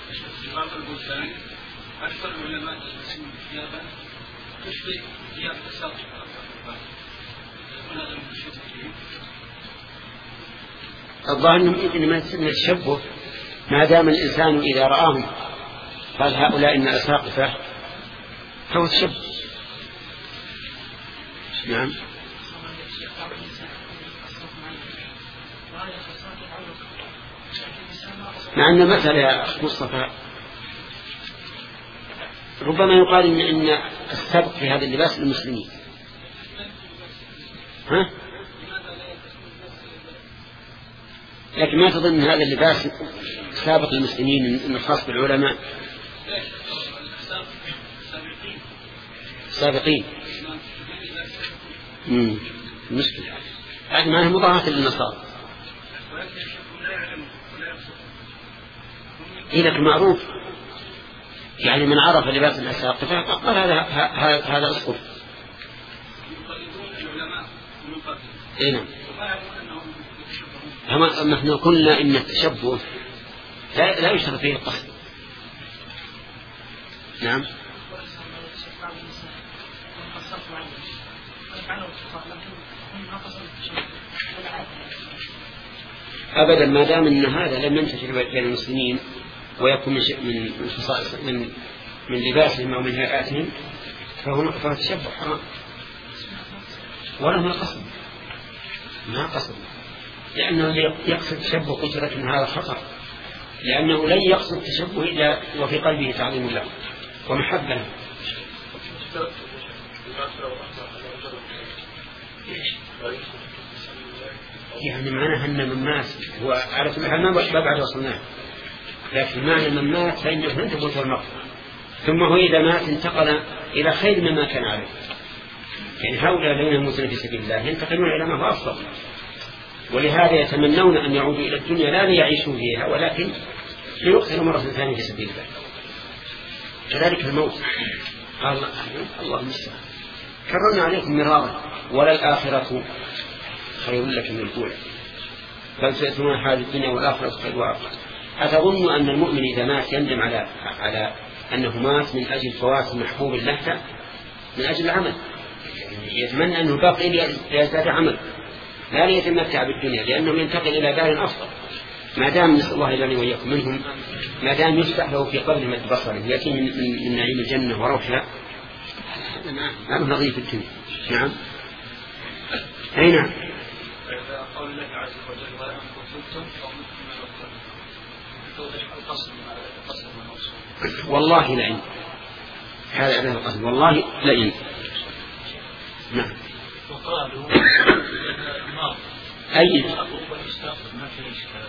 أكثر العلماء يسمون ثيابا تشبه ثياب تساقط هذا المشبه. الظاهر إنما يسمى التشبه ما دام الإنسان إذا رآهم قال هؤلاء إن أساقفة فهو تشبه. نعم مع أن المسألة يا مصطفى ربما يقال إن, إن السبق في هذا اللباس للمسلمين. ها؟ لكن ما تظن هذا اللباس سابق للمسلمين إنه خاص بالعلماء سابقين. امم مشكلة هذه ما هي مضاهاة للنصارى. إذا كان معروف يعني من عرف لباس الأساقفة قال هذا هذا أسقف. إيه نعم نحن قلنا إن التشبه لا, لا يشترط فيه القصد. نعم أبدا ما دام أن هذا لم ينتشر بين المسلمين ويكون من من خصائص من من لباسهم أو من هيئاتهم فهو فهو تشبه حرام ولا ما قصد ما قصد، لأنه يقصد تشبه قلت لك أن هذا خطأ، لأنه لن يقصد تشبه إلا وفي قلبه تعظيم الله ومحبة له. يعني معناها أن من مات هو على كل حال ما بعد وصلناه، لكن معنى من مات فإنه ينتبه المغفرة، ثم هو إذا مات انتقل إلى خير مما كان عليه. يعني هؤلاء الذين يموتون في سبيل الله ينتقلون إلى ما هو أفضل، ولهذا يتمنون أن يعودوا إلى الدنيا لا ليعيشوا فيها ولكن ليقتلوا مرة ثانية في سبيل الله. كذلك الموت قال الله المستعان كررنا عليكم مرارا ولا الآخرة خير لك من الأولى بل تأتون هذه الدنيا والآخرة خير وأبقى. أتظن أن المؤمن إذا مات يندم على على أنه مات من أجل فوات محبوب له من أجل العمل؟ يتمنى أنه باقي ليزداد عمل لا ليتمتع بالدنيا، لأنه ينتقل إلى دار أفضل ما دام نسأل الله لنا وإياكم منهم ما دام يفتح له في قبل مد بصره يأتي من, من, من نعيم الجنة وروحها ما له نظير في الدنيا. نعم أي نعم. قول الله عز وجل ولا أنفسكم والله لعن هذا أداة القسم والله لئن. نعم. وقالوا أي ما في إشكال.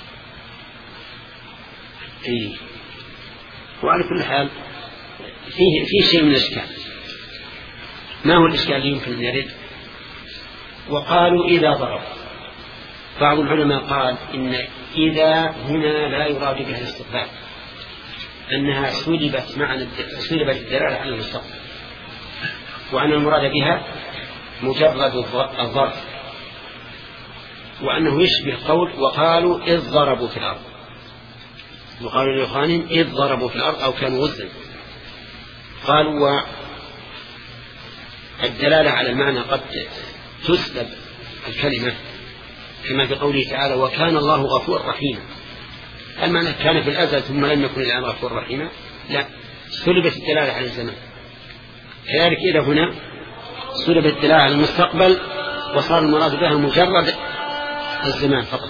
إيه. وعلى كل حال فيه فيه شيء من الإشكال. ما هو الإشكال اللي يمكن أن يرد؟ وقالوا إذا ضرب. بعض العلماء قال إن إذا هنا لا يراد بها الاستقبال، أنها سلبت معنى سلبت الدلالة على المستقبل، وأن المراد بها مجرد الظرف، وأنه يشبه قول وقالوا إذ ضربوا في الأرض، وقالوا لإخوانهم إذ ضربوا في الأرض أو كانوا غزا. قالوا والدلالة على المعنى قد تسلب الكلمة، كما في قوله تعالى وكان الله غفور رحيما. المعنى كان في الأزل ثم لم يكن الآن غفور رحيما؟ لا، سلبت الدلالة على الزمان. كذلك إذا هنا سلبت الدلالة على المستقبل وصار المراد بها مجرد الزمان فقط.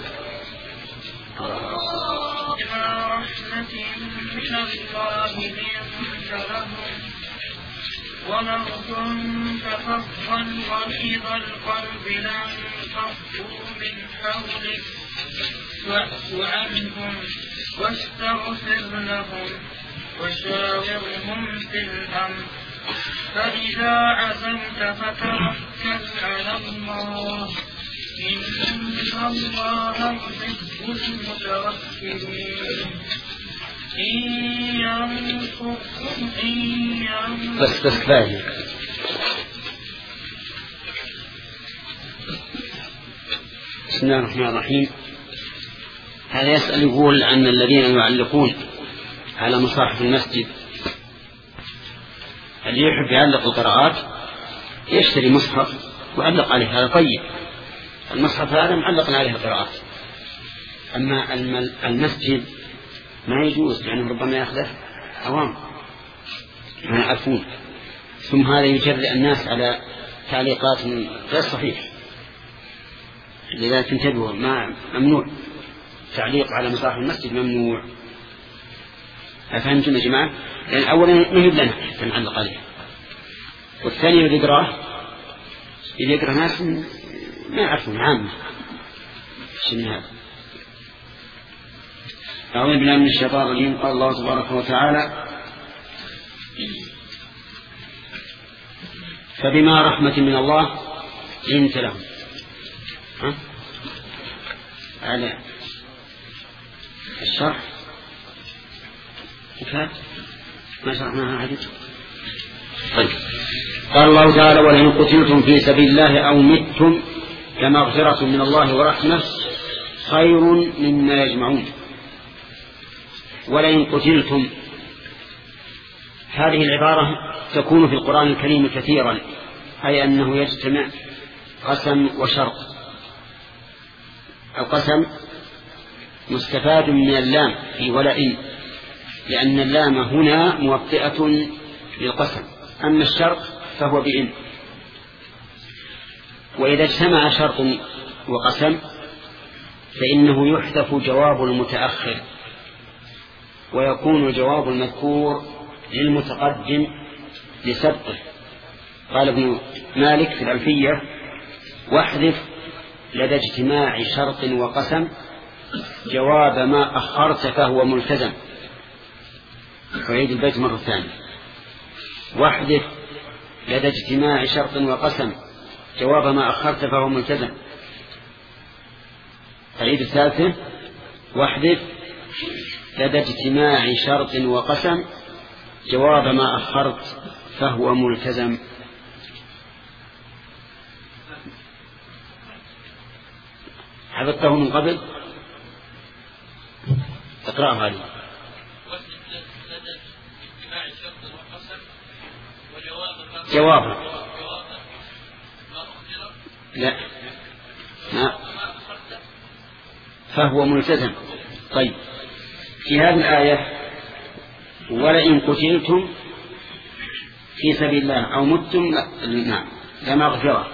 ولو كنت فظا غليظ القلب لانفضوا من حولك فاعف عنهم واستغفر لهم وشاورهم في الأمر فإذا عزمت فتوكل على الله إن الله يحب المتوكلين. بس بس باقي. بسم الله الرحمن الرحيم. هذا يسأل يقول عن الذين يعلقون على مصاحف المسجد، اللي يحب يعلق القراءات يشتري مصحف ويعلق عليه، هذا طيب. المصحف هذا معلق عليه القراءات. أما المسجد ما يجوز، لأنه ربما يأخذه عوام ما يعرفون، ثم هذا يجرئ الناس على تعليقات غير صحيح. لذلك انتبهوا، ما ممنوع تعليق على مصاحف المسجد، ممنوع. أفهمتم يا جماعة؟ لأن أولا نهب لنا حتى نعلق عليه، والثاني اللي يقرأه اللي يقرأ ناس ما يعرفون عامة شنو هذا. أعوذ بالله من الشيطان الرجيم. قال الله تبارك وتعالى فبما رحمة من الله لنت لهم. ها؟ على الشرح كفاية ما شرحناها حديث. طيب. قال الله تعالى ولئن قتلتم في سبيل الله أو متم لمغفرة من الله ورحمة خير مما يجمعون. ولئن قتلتم، هذه العبارة تكون في القرآن الكريم كثيرا، أي أنه يجتمع قسم وشرط. القسم مستفاد من اللام في ولئن، لأن اللام هنا موطئة للقسم، أما الشرط فهو بإن. وإذا اجتمع شرط وقسم فإنه يحذف جواب المتأخر ويكون الجواب المذكور للمتقدم لسبقه. قال ابن مالك في الألفية واحذف لدى اجتماع شرط وقسم جواب ما أخرت فهو ملتزم. وعيد البيت مرة ثانية. واحذف لدى اجتماع شرط وقسم جواب ما أخرت فهو ملتزم. العيد الثالثة واحذف لدى اجتماع شرط وقسم جواب ما أخرت فهو ملتزم. حفظته من قبل؟ اقرأها لي. جوابا لا ما فهو ملتزم. طيب، في هذه الآية ولئن قتلتم في سبيل الله أو متم نعم لمغفرة.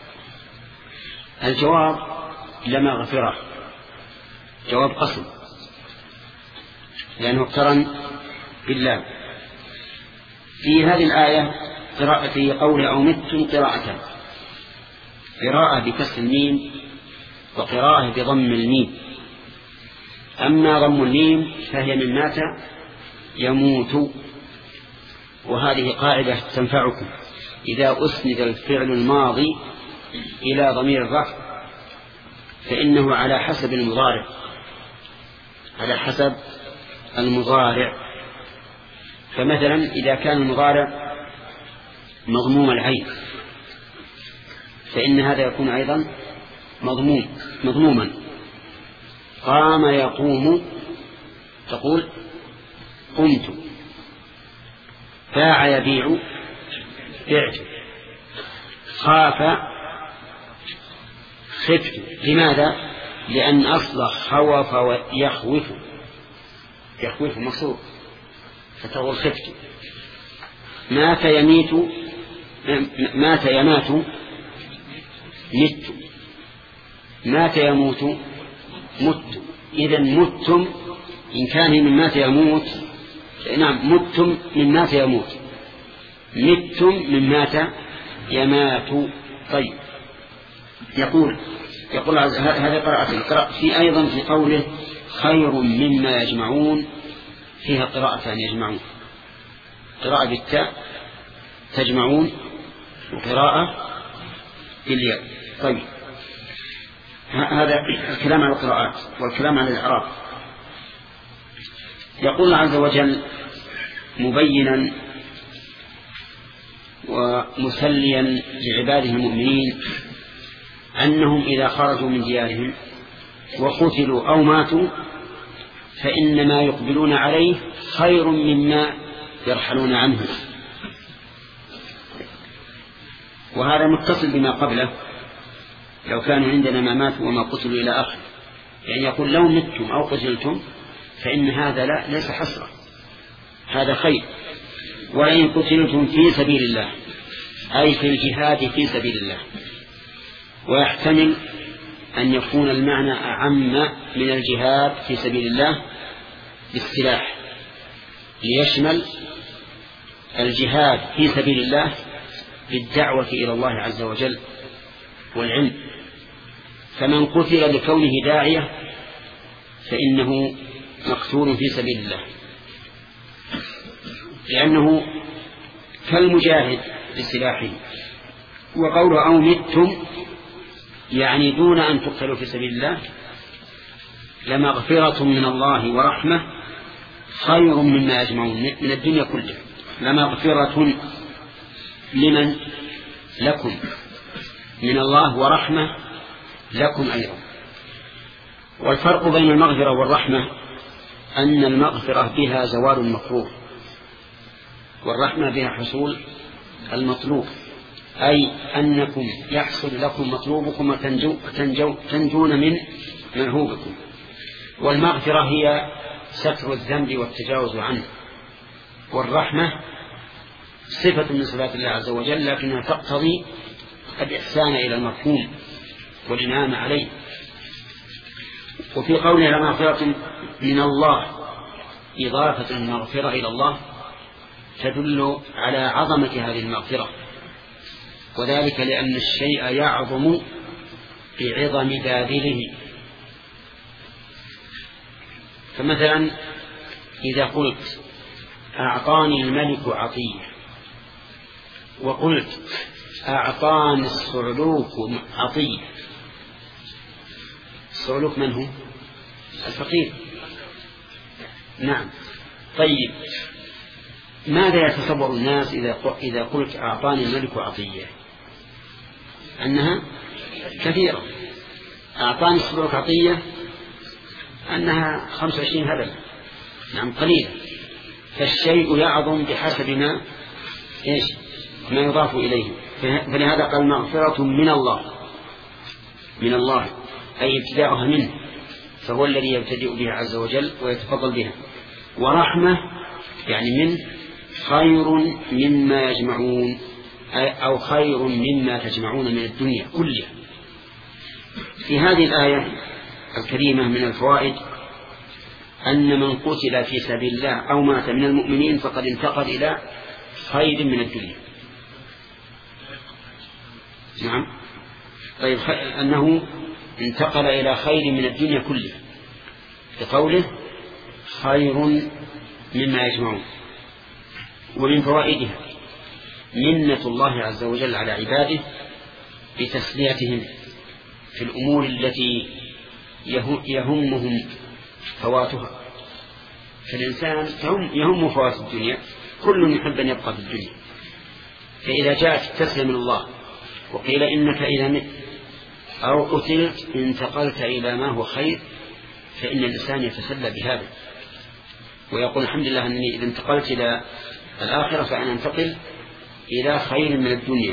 الجواب لمغفرة جواب قسم لأنه اقترن بالله. في هذه الآية قراءة في قوله أو متم قراءتان: قراءة بكسر الميم وقراءة بضم الميم. أما ضم الميم فهي من مات يموت، وهذه قاعدة تنفعكم إذا أسند الفعل الماضي إلى ضمير الرفع فإنه على حسب المضارع، على حسب المضارع. فمثلا إذا كان المضارع مضموم العين فإن هذا يكون أيضا مضموم مضموما. قام يقوم تقول قمت. باع يبيع بعت. خاف خفت. لماذا؟ لأن أصل خوف ويخوف، يخوف مكسور فتقول خفت. مات يميت مات يمات مت. مات يموت مت. إذن متم إن كان من مات يموت، نعم متم من مات يموت، متم من مات يمات. طيب يقول يقول هذا قراءة. في أيضا في قوله خير مما يجمعون فيها قراءتان يجمعون، قراءة بالتاء تجمعون وقراءة بالياء. طيب هذا الكلام على القراءات والكلام على الإعراب. يقول الله عز وجل مبينا ومسليا لعباده المؤمنين أنهم إذا خرجوا من ديارهم وقتلوا أو ماتوا فإنما يقبلون عليه خير مما يرحلون عنه. وهذا متصل بما قبله: لو كانوا عندنا ما ماتوا وما قتلوا إلى آخر. يعني يقول لو متم أو قتلتم فإن هذا لا ليس حسرة، هذا خير. وإن قتلتم في سبيل الله أي في الجهاد في سبيل الله. ويحتمل أن يكون المعنى أعم من الجهاد في سبيل الله بالسلاح، ليشمل الجهاد في سبيل الله بالدعوة إلى الله عز وجل والعلم. فمن قتل لكونه داعية فإنه مقتول في سبيل الله، لأنه كالمجاهد بسلاحه. وقوله أو متم يعني دون أن تقتلوا في سبيل الله لمغفرة من الله ورحمة خير مما يجمعون من الدنيا كلها. لمغفرة لمن؟ لكم، من الله، ورحمة لكم أيضا. والفرق بين المغفرة والرحمة أن المغفرة بها زوال المكروه والرحمة بها حصول المطلوب، أي أنكم يحصل لكم مطلوبكم وتنجو تنجو تنجون من مرهوبكم. والمغفرة هي ستر الذنب والتجاوز عنه، والرحمة صفة من صفات الله عز وجل لكنها تقتضي الإحسان إلى المفهوم والإنعام عليه. وفي قوله لمغفرة من الله إضافة المغفرة إلى الله تدل على عظمة هذه المغفرة، وذلك لأن الشيء يعظم بعظم باذله. فمثلا إذا قلت أعطاني الملك عطية وقلت أعطاني الصعلوك عطية، الصعلوك من هو؟ الفقير. نعم. طيب ماذا يتصور الناس إذا قلت أعطاني الملك عطية؟ أنها كثيرة. أعطاني الصعلوك عطية أنها خمسة وعشرين هبل، نعم قليلة. فالشيء يعظم بحسب ما إيش ما يضاف إليه. فلهذا قال مغفرة من الله، من الله أي ابتداؤها منه، فهو الذي يبتدئ بها عز وجل ويتفضل بها. ورحمة يعني من خير مما يجمعون أو خير مما تجمعون من الدنيا كلها. في هذه الآية الكريمة من الفوائد أن من قتل في سبيل الله أو مات من المؤمنين فقد انتقل إلى خير من الدنيا. نعم. طيب أنه انتقل إلى خير من الدنيا كلها بقوله خير مما يجمعون. ومن فوائدها منة الله عز وجل على عباده بتسليتهم في الأمور التي يهمهم فواتها. فالإنسان يهم فوات الدنيا، كل يحب أن يبقى في الدنيا، فإذا جاءت التسلية من الله وقيل إنك إذا مت أو قتلت انتقلت إلى ما هو خير، فإن الإنسان يتسلى بهذا ويقول الحمد لله أني إذا انتقلت إلى الآخرة فأنا أنتقل إلى خير من الدنيا.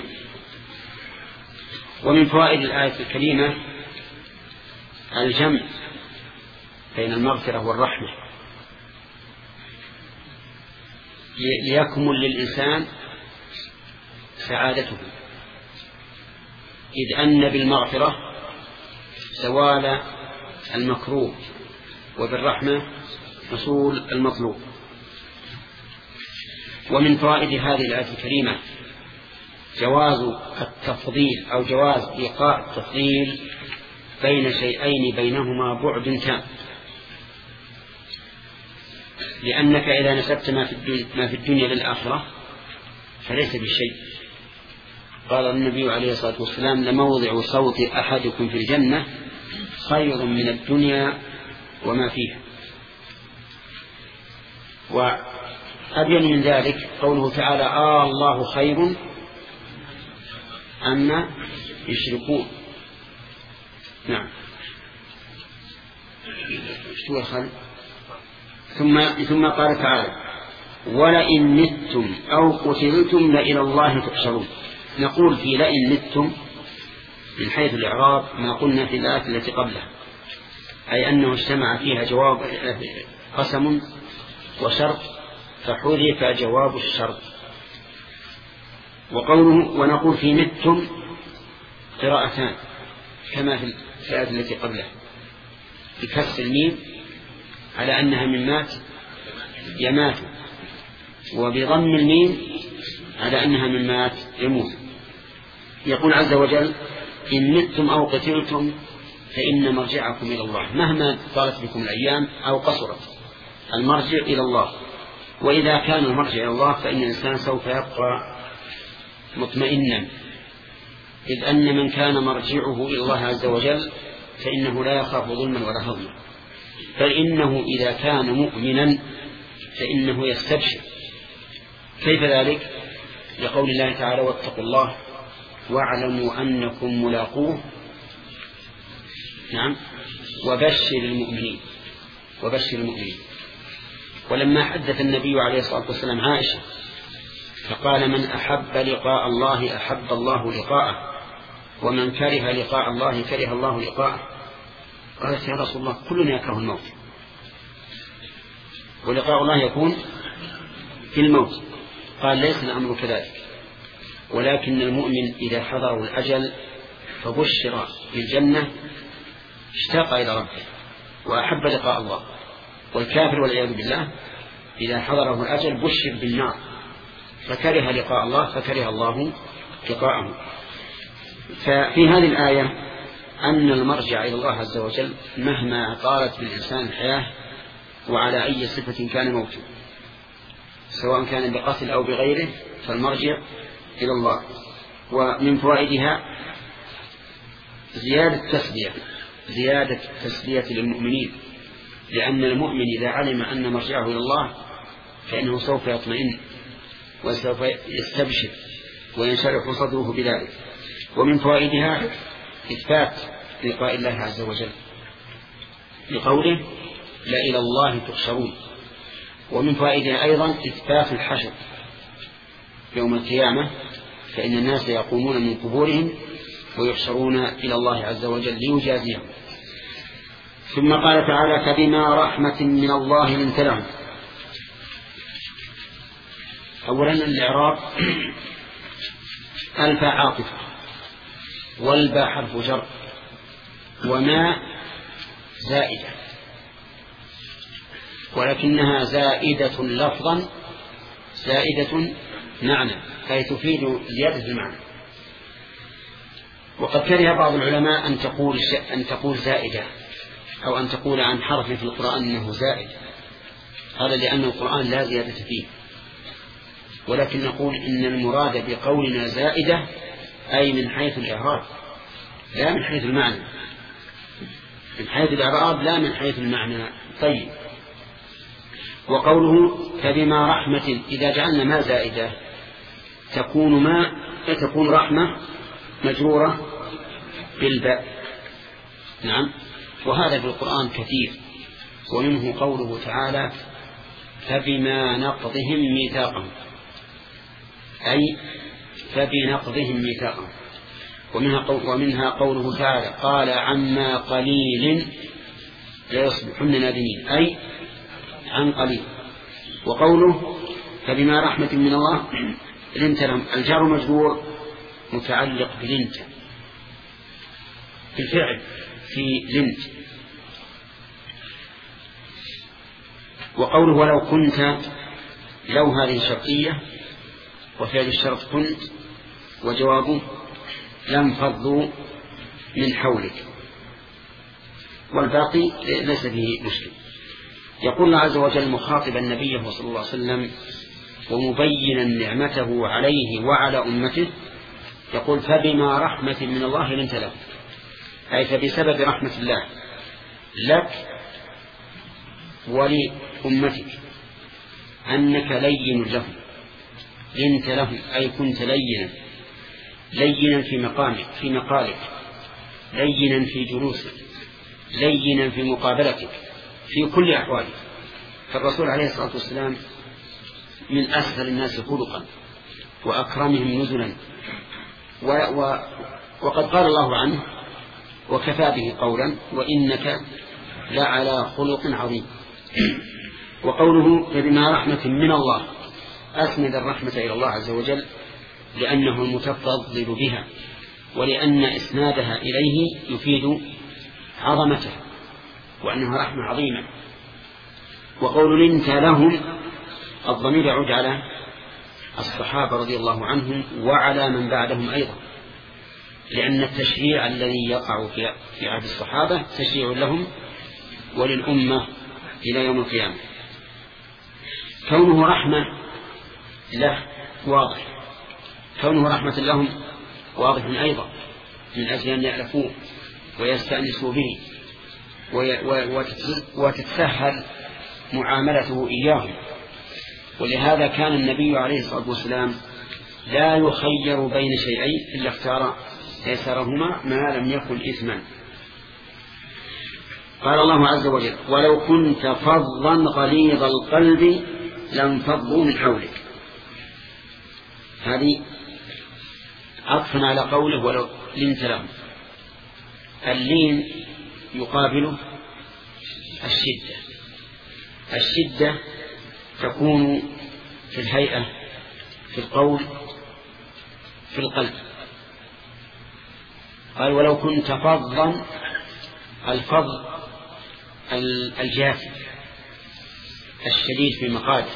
ومن فوائد الآية الكريمة الجمع بين المغفرة والرحمة ليكمل للإنسان سعادته، إذ أن بالمغفرة زوال المكروه وبالرحمة حصول المطلوب. ومن فوائد هذه الآية الكريمة جواز التفضيل أو جواز إيقاع التفضيل بين شيئين بينهما بعد تام، لأنك إذا نسبت ما في الدنيا للآخرة فليس بشيء. قال النبي عليه الصلاة والسلام لموضع صوت أحدكم في الجنة خير من الدنيا وما فيها. وأبين من ذلك قوله تعالى آه الله خير أما يشركون. نعم. شو الخير؟ ثم ثم قال تعالى ولئن متم أو قتلتم لإلى الله تحشرون. نقول في لئن متم من حيث الإعراب ما قلنا في الآية التي قبلها، أي أنه اجتمع فيها جواب قسم وشرط فحذف جواب الشرط. وقوله ونقول في متم قراءتان كما في الآية التي قبلها بكسر الميم على أنها من مات يمات، وبضم الميم على أنها من مات يموت. يقول عز وجل إن متم أو قتلتم فإن مرجعكم إلى الله، مهما طالت بكم الأيام أو قصرت المرجع إلى الله. وإذا كان المرجع إلى الله فإن الإنسان سوف يبقى مطمئنا، إذ أن من كان مرجعه إلى الله عز وجل فإنه لا يخاف ظلما ولا هضما، بل إنه إذا كان مؤمنا فإنه يستبشر. كيف ذلك؟ لقول الله تعالى واتقوا الله واعلموا أنكم ملاقوه. نعم. وبشر المؤمنين وبشر المؤمنين. ولما حدث النبي عليه الصلاة والسلام عائشة فقال من أحب لقاء الله أحب الله لقاءه ومن كره لقاء الله كره الله لقاءه. قالت يا رسول الله كلنا يكره الموت، ولقاء الله يكون في الموت. قال ليس الأمر كذلك، ولكن المؤمن إذا حضره الأجل فبشر بالجنة اشتاق إلى ربه وأحب لقاء الله، والكافر والعياذ بالله إذا حضره الأجل بشر بالنار فكره لقاء الله فكره الله لقاءه. ففي هذه الآية أن المرجع إلى الله عز وجل مهما طالت بالإنسان الحياة وعلى أي صفة كان موته، سواء كان بقتل أو بغيره، فالمرجع إلى الله. ومن فوائدها زيادة تسلية زيادة تسلية للمؤمنين، لأن المؤمن إذا علم أن مرجعه إلى الله فإنه سوف يطمئن وسوف يستبشر وينشرح صدره بذلك. ومن فوائدها إثبات لقاء الله عز وجل لقوله لا إلى الله تحشرون. ومن فوائدها أيضا إثبات الحشر يوم القيامة، فإن الناس يقومون من قبورهم ويحشرون إلى الله عز وجل ليجازيهم. ثم قال تعالى فبما رحمة من الله لنت لهم. أولا الإعراب الفاء عاطفة والباء حرف جر وما زائدة، ولكنها زائدة لفظا زائدة معنى، أي تفيد زيادة المعنى. وقد كره بعض العلماء أن تقول أن تقول زائدة، أو أن تقول عن حرف في القرآن أنه زائد، هذا لأن القرآن لا زيادة فيه. ولكن نقول إن المراد بقولنا زائدة أي من حيث الإعراب لا من حيث المعنى، من حيث الإعراب لا من حيث المعنى. طيب، وقوله فبما رحمة، إذا جعلنا ما زائدة تكون ما تكون رحمة مجرورة بالباء. نعم، وهذا في القرآن كثير، ومنه قوله تعالى فبما نقضهم ميثاقهم، أي فبنقضهم ميثاقهم. ومنها قوله تعالى قال عما قليل ليصبحن نادمين، أي عن قليل. وقوله فبما رحمة من الله لنت لهم، الجار مجرور متعلق بلنت بالفعل في لنت. وقوله ولو كنت، لو هذه شرطية وفعل الشرط كنت، وجوابه لانفضوا من حولك، والباقي ليس به مشكل. يقول الله عز وجل مخاطبا النبي صلى الله عليه وسلم ومبينا نعمته عليه وعلى أمته، يقول فبما رحمة من الله لنت له، أي فبسبب رحمة الله لك ولأمتك أنك لين لهم، لنت لهم أي كنت لينا، لينا في مقامك في مقالك، لينا في جلوسك، لينا في مقابلتك في كل أحوالك. فالرسول عليه الصلاة والسلام من أسهل الناس خلقا وأكرمهم نزلا، و و وقد قال الله عنه وكفى به قولا وإنك لعلى خلق عظيم. وقوله فبما رحمة من الله أسند الرحمة إلى الله عز وجل لأنه المتفضل بها، ولأن إسنادها إليه يفيد عظمته وأنها رحمة عظيمة. وقول لنت لهم الضمير يعود على الصحابة رضي الله عنهم وعلى من بعدهم أيضا، لأن التشريع الذي يقع في عهد الصحابة تشريع لهم وللأمة إلى يوم القيامة. كونه رحمة له واضح، كونه رحمة لهم واضح أيضا، من أجل أن يألفوه ويستأنسوا به وتتسهل معاملته إياهم. ولهذا كان النبي عليه الصلاة والسلام لا يخير بين شيئين إلا اختار أيسرهما ما لم يكن إثما. قال الله عز وجل ولو كنت فظا غليظ القلب لانفضوا من حولك، هذه عطف على قوله ولو لنت لهم. اللين يقابله الشدة، الشدة تكون في الهيئة، في القول، في القلب. قال ولو كنت فظا، الفظ الجافي الشديد في مقاله،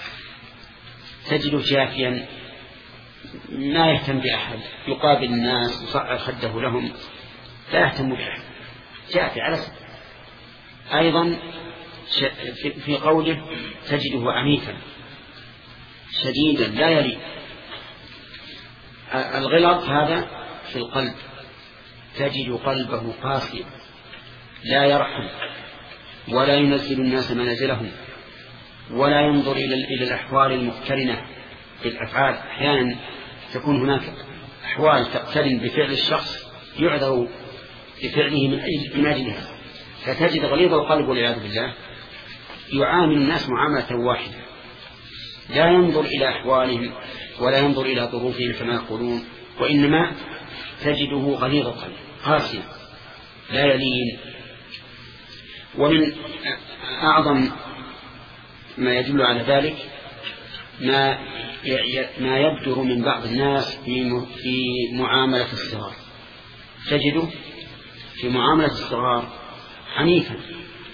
تجد جافيا ما يهتم بأحد، يقابل الناس يصعر خده لهم، لا يهتم بأحد، جافي على صدر. أيضا في قوله تجده عنيفا شديدا لا يلي. الغلظ هذا في القلب، تجد قلبه قاسيا لا يرحم ولا ينزل الناس منازلهم ولا ينظر إلى الأحوال المقترنة بالأفعال. أحيانا تكون هناك أحوال تقترن بفعل الشخص يعذر بفعله من أجلها، فتجد غليظ القلب والعياذ بالله يعامل الناس معاملة واحدة، لا ينظر إلى أحوالهم ولا ينظر إلى ظروفهم كما يقولون، وإنما تجده غليظ القلب قاسيا لا يلين. ومن أعظم ما يدل على ذلك ما ما يبدر من بعض الناس في معاملة الصغار، تجده في معاملة الصغار عنيفا،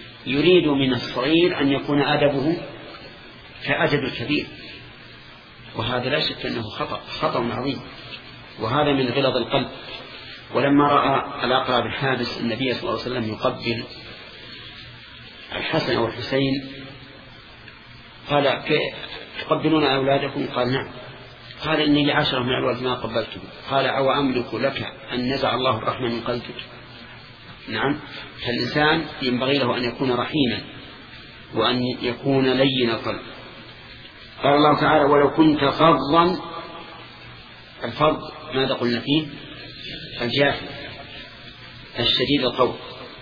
يريد من الصغير أن يكون أدبه كأدب الكبير، وهذا لا شك أنه خطأ خطأ عظيم، وهذا من غلظ القلب. ولما رأى الأقرع بن حابس النبي صلى الله عليه وسلم يقبل الحسن والحسين قال تقبلون أولادكم؟ قال نعم. قال إني لعشرة من الأولاد ما قبلتهم. قال أو أملك لك أن نزع الله الرحمة من قلبك؟ نعم. فالإنسان ينبغي له أن يكون رحيما وأن يكون لين القلب. قال الله تعالى ولو كنت فظا، الفظ ماذا قلنا فيه؟ الجافي الشديد القول.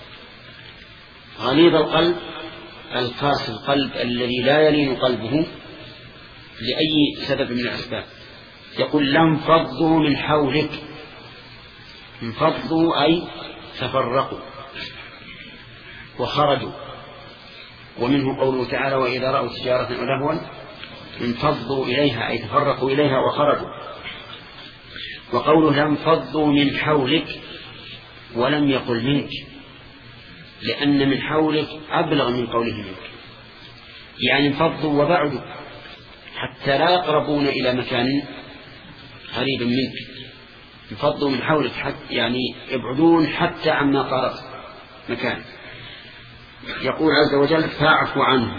غليظ القلب القاسي القلب الذي لا يلين قلبه لأي سبب من الأسباب. يقول لانفضوا من حولك، انفضوا أي تفرقوا وخرجوا. ومنه قوله تعالى وإذا رأوا تجارة أو لهوا انفضوا إليها أي تفرقوا إليها وخرجوا. وقوله لانفضوا من حولك ولم يقل منك، لأن من حولك أبلغ من قوله منك، يعني انفضوا وبعدوا حتى لا يقربون إلى مكان قريب منك. انفضوا من حولك حتى يعني يبعدون حتى عما قارب مكان. يقول عز وجل فاعفوا عنهم،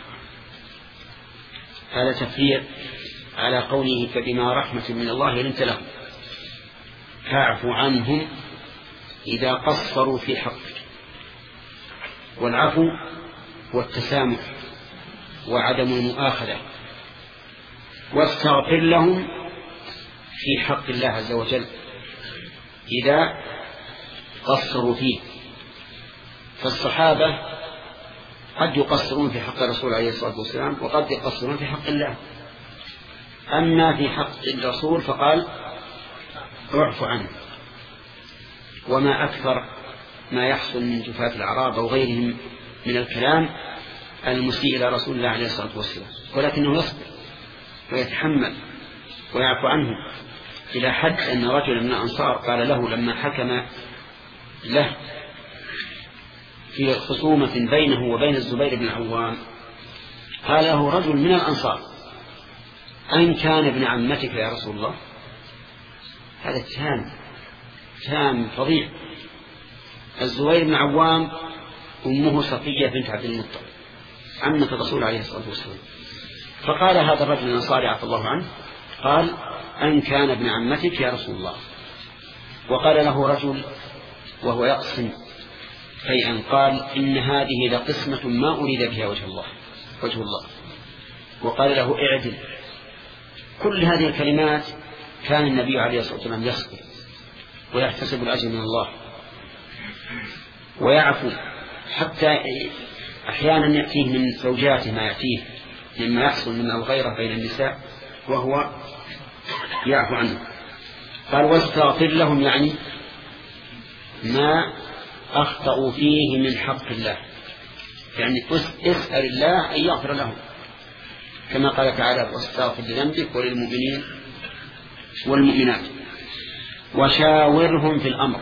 هذا تفسير على قوله فبما رحمة من الله لنت لهم. فاعفوا عنهم إذا قصروا في حقك، والعفو والتسامح وعدم المؤاخذة، واستغفر لهم في حق الله عز وجل إذا قصروا فيه. فالصحابة قد يقصرون في حق الرسول عليه الصلاة والسلام وقد يقصرون في حق الله. أما في حق الرسول فقال اعفوا عنه. وما أكثر ما يحصل من جفاة الأعراب أو غيرهم من الكلام المسيء إلى رسول الله عليه الصلاة والسلام، ولكنه يصبر ويتحمل ويعفو عنه، إلى حد أن رجلا من الأنصار قال له لما حكم له في خصومة بينه وبين الزبير بن العوام، قال له رجل من الأنصار أين كان ابن عمتك يا رسول الله؟ هذا اتهام اتهام فظيع. الزبير بن العوام أمه صفية بنت عبد المطلب عمة الرسول عليه الصلاة والسلام. فقال هذا الرجل الأنصاري عفى الله عنه قال أن كان ابن عمتك يا رسول الله. وقال له رجل وهو يقسم شيئا قال إن هذه لقسمة ما أريد بها وجه الله وجه الله وقال له اعدل. كل هذه الكلمات كان النبي عليه الصلاة والسلام يصبر ويحتسب الأجر من الله ويعفو، حتى أحيانا يأتيه من زوجاته ما يأتيه مما يحصل من الغيرة بين النساء وهو يعفو عنه. قال واستغفر لهم يعني ما أخطأوا فيه من حق الله، يعني اسأل الله أن يغفر لهم كما قال تعالى واستغفر لذنبك وللمؤمنين والمؤمنات. وشاورهم في الأمر،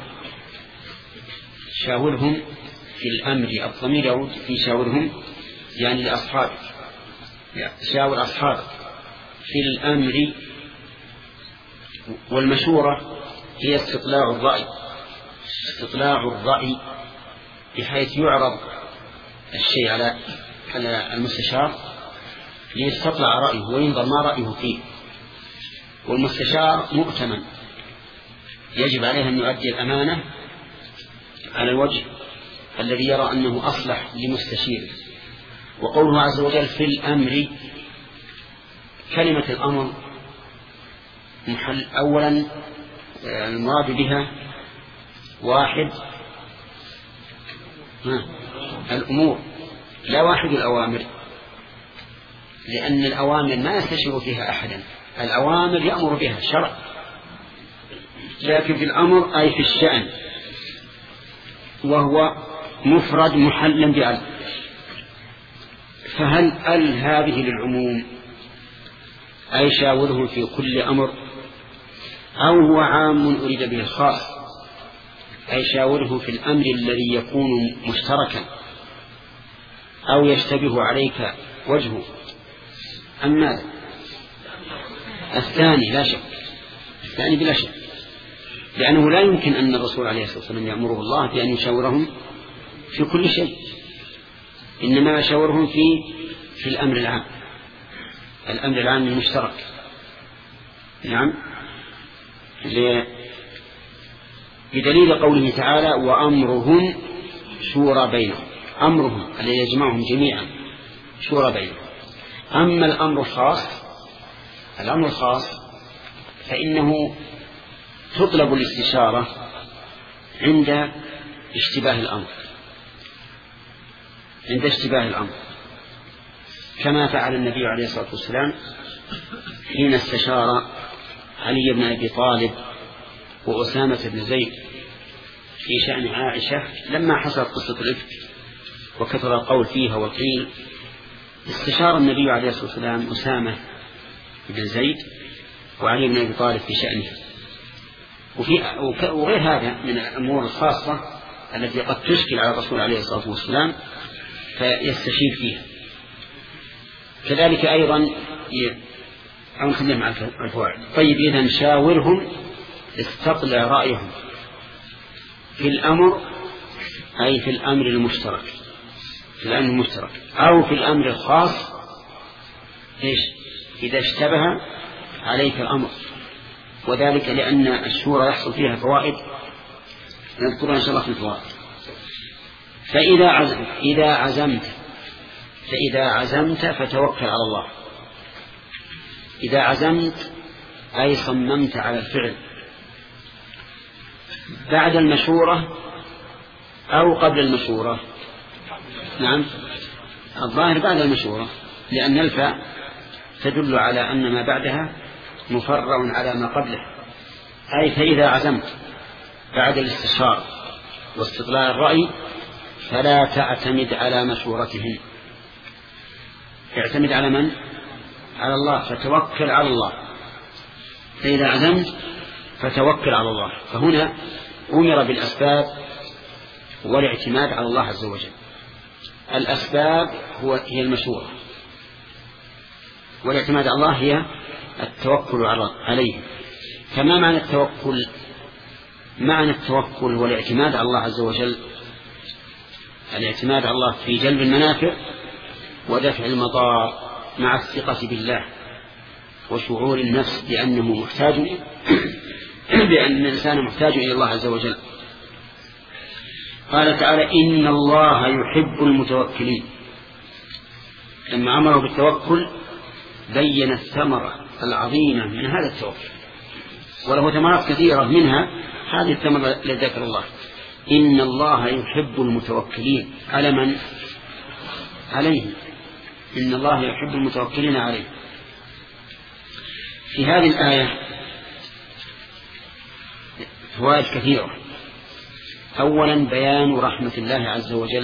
شاورهم في الأمر، الضمير يعود في شاورهم يعني لأصحابك، شاور أصحابك في الأمر. والمشورة هي استطلاع الرأي، استطلاع الرأي بحيث يعرض الشيء على على المستشار ليستطلع رأيه وينظر ما رأيه فيه. والمستشار مؤتمن يجب عليه أن يؤدي الأمانة على الوجه الذي يرى أنه أصلح لمستشيره. وقوله عز وجل في الأمر، كلمة الأمر محل أولا المراد بها واحد الأمور لا واحد الأوامر، لأن الأوامر ما يستشير فيها أحدا، الأوامر يأمر بها الشرع، لكن في الأمر أي في الشأن، وهو مفرد محل بأل. فهل أل هذه للعموم أي شاوره في كل أمر، أو هو عام أريد به الخاص أي شاوره في الأمر الذي يكون مشتركا أو يشتبه عليك وجهه؟ أم ماذا؟ الثاني لا شك، الثاني بلا شك، لأنه لا يمكن أن الرسول عليه الصلاة والسلام يأمره الله بأن يشاورهم في كل شيء، إنما يشاورهم في في الأمر العام، الأمر العام المشترك. نعم، بدليل قوله تعالى وأمرهم شورى بينهم، أمرهم الذي يجمعهم جميعا شورى بينهم. أما الأمر الخاص، الأمر الخاص فإنه تطلب الاستشارة عند اشتباه الأمر، عند اشتباه الأمر، كما فعل النبي عليه الصلاة والسلام حين استشار علي بن أبي طالب وأسامة بن زيد في شأن عائشة لما حصلت قصة الإفك وكثر القول فيها والقيل. استشار النبي عليه الصلاة والسلام أسامة بن زيد وعلي بن أبي طالب في شأنه، وفي وغير هذا من الأمور الخاصة التي قد تشكل على الرسول عليه الصلاة والسلام فيستشير فيها. كذلك أيضا أو نخليهم على الفوائد. طيب، إذن شاورهم، استطلع رأيهم في الأمر، أي في الأمر المشترك، في الأمر المشترك أو في الأمر الخاص، إيش إذا اشتبه عليك الأمر، وذلك لأن الشورى يحصل فيها فوائد نذكرها إن شاء الله في الفوائد. فإذا عزمت إذا عزمت فإذا عزمت فتوكل على الله. إذا عزمت أي صممت على الفعل بعد المشورة أو قبل المشورة. نعم، الظاهر بعد المشورة، لأن الفاء تدل على أن ما بعدها مفرع على ما قبله. أي فإذا عزمت بعد الاستشارة واستطلاع الرأي فلا تعتمد على مشورتهم، اعتمد على من؟ على الله، فتوكل على الله. فإذا عزمت فتوكل على الله. فهنا أمر بالأسباب والاعتماد على الله عز وجل. الأسباب هو هي المشورة، والاعتماد على الله هي التوكل عليه. فما معنى التوكل؟ معنى التوكل والاعتماد على الله عز وجل الاعتماد على الله في جلب المنافع ودفع المضار مع الثقة بالله وشعور النفس بأنه محتاج بأن الإنسان محتاج إلى الله عز وجل. قال تعالى إن الله يحب المتوكلين. لما أمره بالتوكل بين الثمرة العظيمة من هذا التوكل، وله ثمرات كثيرة، منها هذه الثمرة التي ذكر الله إن الله يحب المتوكلين. على من؟ عليه. إن الله يحب المتوكلين عليه. في هذه الآية فوائد كثيرة. أولا بيان رحمة الله عز وجل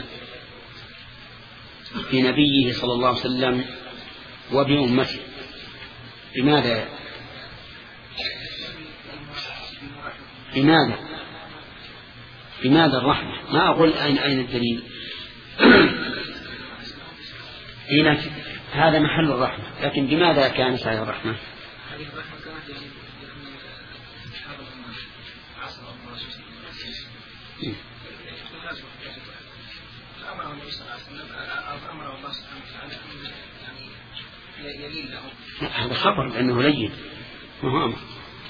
في نبيه صلى الله عليه وسلم وبأمته. لماذا؟ لماذا؟ لماذا الرحمة؟ ما أقول أين أين الدليل. هنا هذا محل الرحمة، لكن بماذا كانت هذه الرحمة؟ هذه الرحمة كانت يعني أصحاب الأمة عصر الله فأمر النبي صلى الله عليه وسلم أمر الله سبحانه وتعالى يعني يلين لهم. هذا خبر لأنه لين وهو أمر.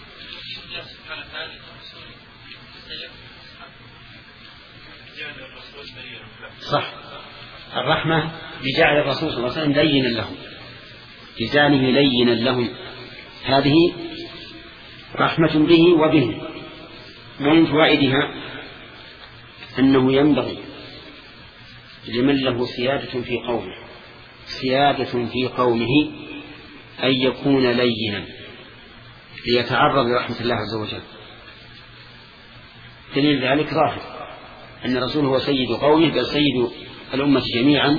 صح، الرحمة بجعل الرسول صلى الله عليه وسلم لينا لهم، بجعله لينا لهم، هذه رحمة به وبه. ومن فوائدها أنه ينبغي لمن له سيادة في قومه سيادة في قومه أن يكون لينا ليتعرض لرحمة الله عز وجل. دليل ذلك ظاهر أن الرسول هو سيد قومه بل سيد الأمة جميعا،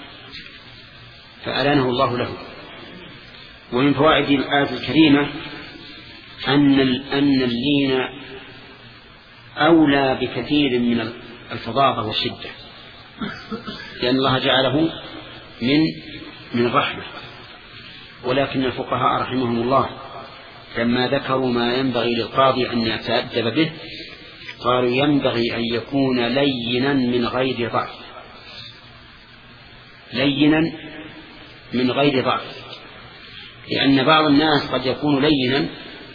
فألانه الله له. ومن فوائد الآية الكريمة أن أن اللين أولى بكثير من الفظاظة والشدة، لأن الله جعله من من الرحمة. ولكن الفقهاء رحمهم الله لما ذكروا ما ينبغي للقاضي أن يتأدب به قالوا ينبغي أن يكون لينا من غير ضعف، لينا من غير ضعف، لأن بعض الناس قد يكون لينا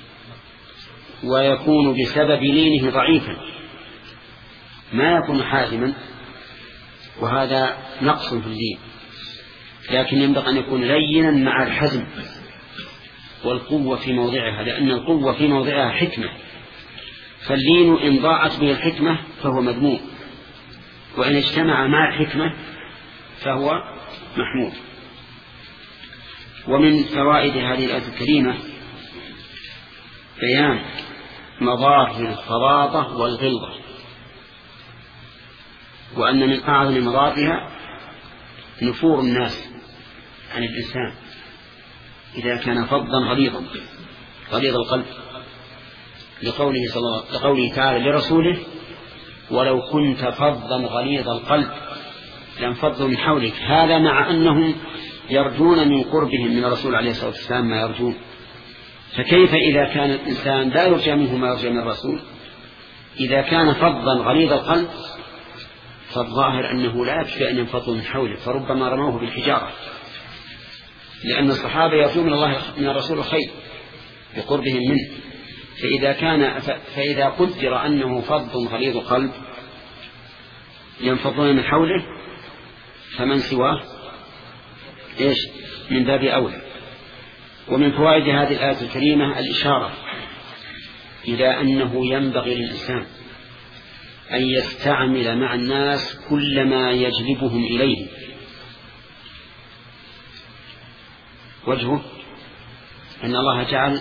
ويكون بسبب لينه ضعيفا ما يكون حازما، وهذا نقص في اللين، لكن ينبغي أن يكون لينا مع الحزم والقوة في موضعها، لأن القوة في موضعها حكمة، فاللين إن ضاعت به الحكمة فهو مذموم، وإن اجتمع مع الحكمة فهو محمود. ومن فوائد هذه الآية الكريمة بيان مظاهر الفظاظة والغلظة، وأن من أعظم مظاهرها نفور الناس عن الإنسان إذا كان فظا غليظا غليظ القلب، لقوله, صلى الله لقوله تعالى لرسوله ولو كنت فظا غليظ القلب لانفضوا من حولك، هذا مع أنهم يرجون من قربهم من الرسول عليه الصلاة والسلام ما يرجون، فكيف إذا كان الإنسان لا يرجى منه ما يرجى من الرسول؟ إذا كان فظا غليظ القلب فالظاهر أنه لا يكفي أن ينفضوا من حوله، فربما رموه بالحجارة، لأن الصحابة يرجون من الله من الرسول الخير بقربهم منه، فإذا كان فإذا قدر أنه فظ غليظ قلب ينفضون من حوله فمن سواه إيش من باب أولى. ومن فوائد هذه الآية الكريمة الإشارة إلى أنه ينبغي للإنسان أن يستعمل مع الناس كل ما يجلبهم إليه. وجهه أن الله جعل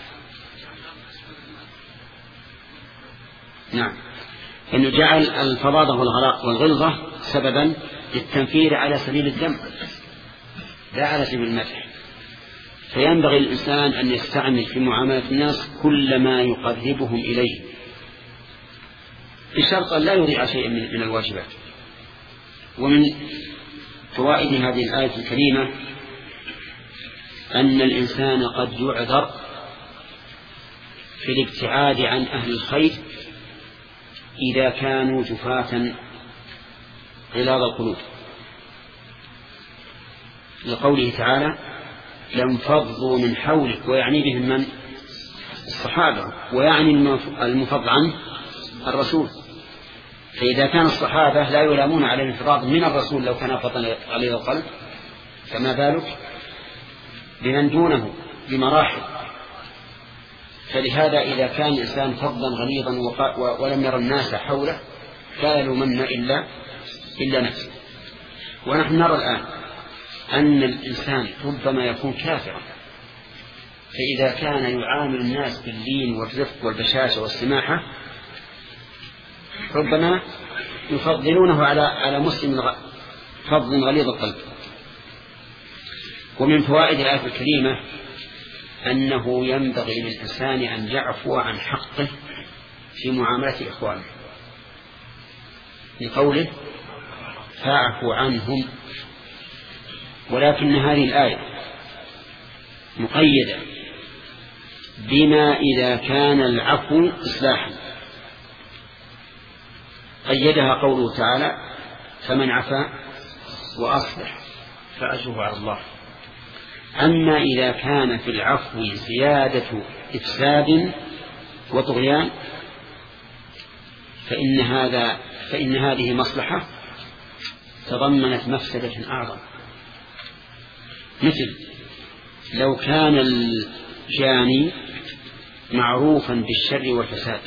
نعم أنه جعل الفظاظة والغلظة سببا للتنفير على سبيل الذم لا على سبيل المدح، فينبغي الإنسان أن يستعمل في معاملة الناس كل ما يقربهم إليه بشرط أن لا يضيع شيئا من الواجبات. ومن فوائد هذه الآية الكريمة أن الإنسان قد يعذر في الابتعاد عن أهل الخير إذا كانوا جفاة غلاظ القلوب، لقوله تعالى لانفضوا من حولك، ويعني بهم من الصحابة، ويعني المفض عنه الرسول، فإذا كان الصحابة لا يلامون على الانفراد من الرسول لو كان فضلا غليظ القلب، فما بالك بمن دونه بمراحل. فلهذا إذا كان الإنسان فضلا غليظا ولم يرى الناس حوله لا يلومن إلا إلا نفسه. ونحن نرى الآن أن الإنسان ربما يكون كافرا، فإذا كان يعامل الناس باللين والرفق والبشاشة والسماحة ربما يفضلونه على على مسلم فضل غليظ القلب. ومن فوائد الآية الكريمة أنه ينبغي للإنسان أن يعفو عن حقه في معاملة إخوانه، لقوله فاعفوا عنهم. ولكن هذه الآية مقيدة بما إذا كان العفو إصلاحا، قيدها قوله تعالى فمن عفا وأصلح فأجره على الله. أما إذا كان في العفو زيادة إفساد وطغيان فإن هذا فإن هذه مصلحة تضمنت مفسدة أعظم، مثل لو كان الجاني معروفا بالشر والفساد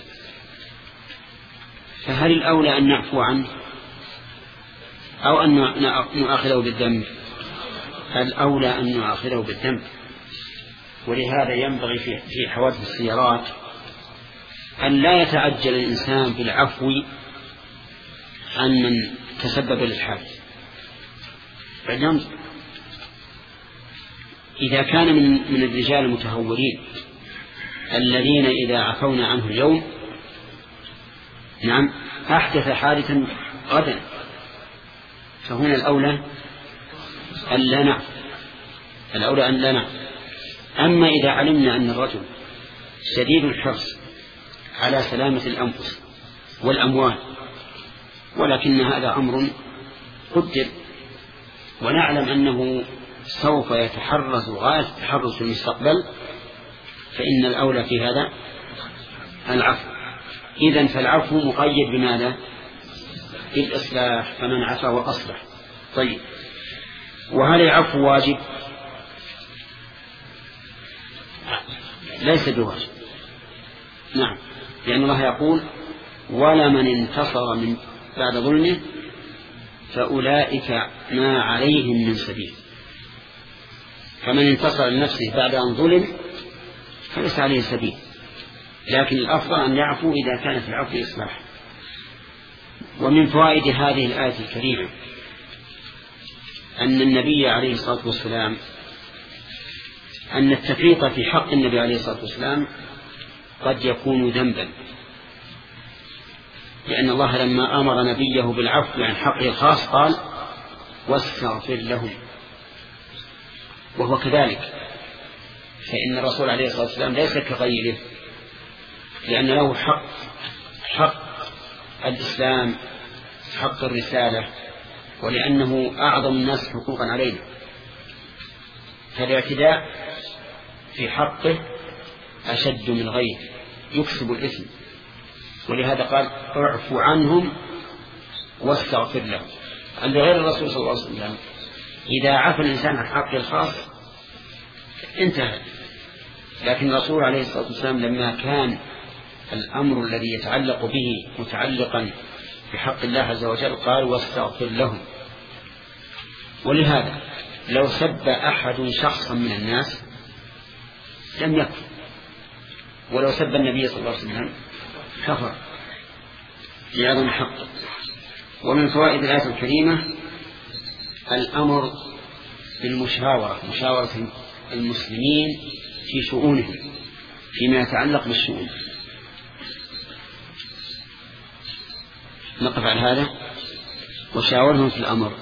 فهل الأولى أن نعفو عنه أو أن نؤاخذه بالذنب؟ الأولى أن نؤاخذه بالذنب. ولهذا ينبغي في حوادث السيارات أن لا يتعجل الإنسان بالعفو عن من تسبب للحادث، بل ينظر إذا كان من من الرجال المتهورين الذين إذا عفونا عنه اليوم نعم أحدث حادثا غدا، فهنا الأولى أن لا نعفو، الأولى أن لا نعفو. أما إذا علمنا أن الرجل شديد الحرص على سلامة الأنفس والأموال، ولكن هذا أمر قدر، ونعلم أنه سوف يتحرز غاية التحرز في المستقبل، فإن الأولى في هذا العفو. إذن فالعفو مقيد بماذا؟ بالإصلاح، فمن عفا وأصلح. طيب، وهل العفو واجب؟ ليس بواجب، نعم، لأن الله يقول ولمن انتصر من بعد ظلمه فأولئك ما عليهم من سبيل. فمن انتصر لنفسه بعد أن ظلم فليس عليه سبيل، لكن الأفضل أن يعفو إذا كان في العفو إصلاح. ومن فوائد هذه الآية الكريمة أن النبي عليه الصلاة والسلام أن التفريط في حق النبي عليه الصلاة والسلام قد يكون ذنبا، لأن الله لما أمر نبيه بالعفو عن حقه الخاص قال واستغفر لهم، وهو كذلك، فإن الرسول عليه الصلاة والسلام ليس كغيره، لأن له حق حق الإسلام، حق الرسالة، ولأنه أعظم الناس حقوقا علينا، فالاعتداء في حقه أشد من غيره يكسب الإثم، ولهذا قال اعفو عنهم واستغفر لهم. عند غير الرسول صلى الله عليه وسلم إذا عفى الإنسان عن حقه الخاص انتهى، لكن الرسول عليه الصلاة والسلام لما كان الأمر الذي يتعلق به متعلقا بحق الله عز وجل قال واستغفر لهم. ولهذا لو سب أحد شخصا من الناس لم يكفر، ولو سب النبي صلى الله عليه وسلم كفر لعظم حقه. ومن فوائد الآية الكريمة الأمر بالمشاورة، مشاورة المسلمين في شؤونهم فيما يتعلق بالشؤون. نقف على هذا وشاورهم في الأمر.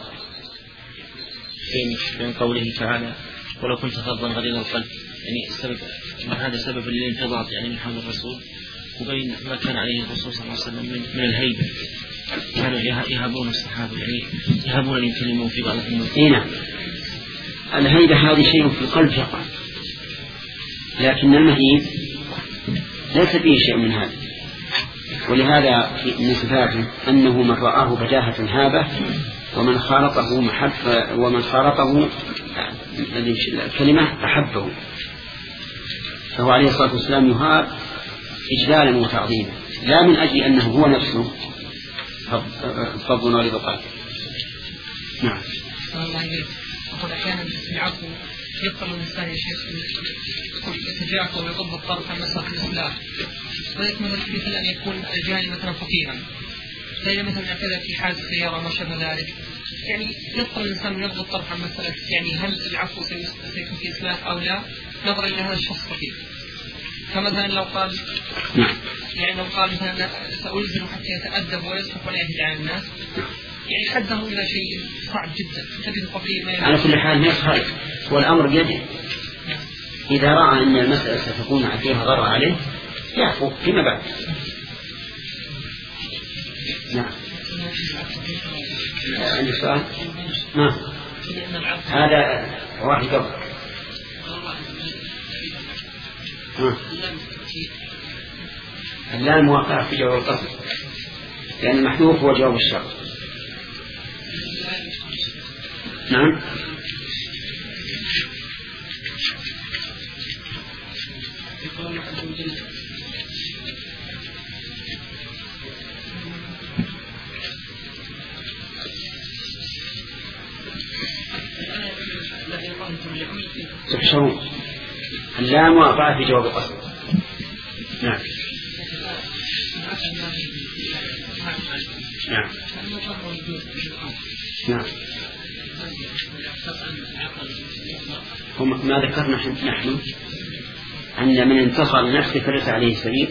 من قوله تعالى ولو كنت فظا غليظ القلب، يعني السبب هذا سبب للانفضاض يعني من حول الرسول، وبين ما كان عليه الرسول صلى الله عليه وسلم من, من الهيبة، كانوا يهابون الصحابة، يعني يهابون أن يكلمون في بعض الأمور. نعم، الهيبة هذه شيء في القلب يقع، لكن المهيب ليس فيه شيء من هذا. ولهذا من صفاته أنه من رآه بداهة هابة، ومن خالطه محبة، ومن خالطه الكلمة أحبه. فهو عليه الصلاة والسلام يهاب إجلالا وتعظيما، لا من أجل أنه هو نفسه فضل ولد القلب. نعم. أقول أحيانا العفو يبطل الإنسان يا شيخ يتجاهل ويغض الطرف عن مسرح الإسلام، ويكمل مثل أن يكون الجاني مثلا فقيرا، فإذا مثلا اعتدى في حادث سيارة ما شابه ذلك، يعني يبطل الإنسان من يغض الطرف عن مسألة يعني هل العفو سيكون في إصلاح أو لا، نظرا إلى هذا الشخص فقير. فمثلا لو قال يعني لو قال مثلا سألزم حتى يتأدب ويصرف ولا يهدي على الناس، يعني حده إلى شيء صعب جدا، تجد الفقير ما على كل حال يصحى والأمر بيده. إذا رأى أن المسألة ستكون فيها ضرر عليه يعفو فيما بعد. نعم. عندي سؤال؟ نعم. هذا واحد قبل. اللام واقع في جواب القصد، لأن المحذوف هو جواب الشرط. نعم. تحشرون، اللام واقع في جواب القصد. نعم. نعم. نعم. هم ما ذكرنا نحن أن من انتصر لنفسه فليس عليه سبيل.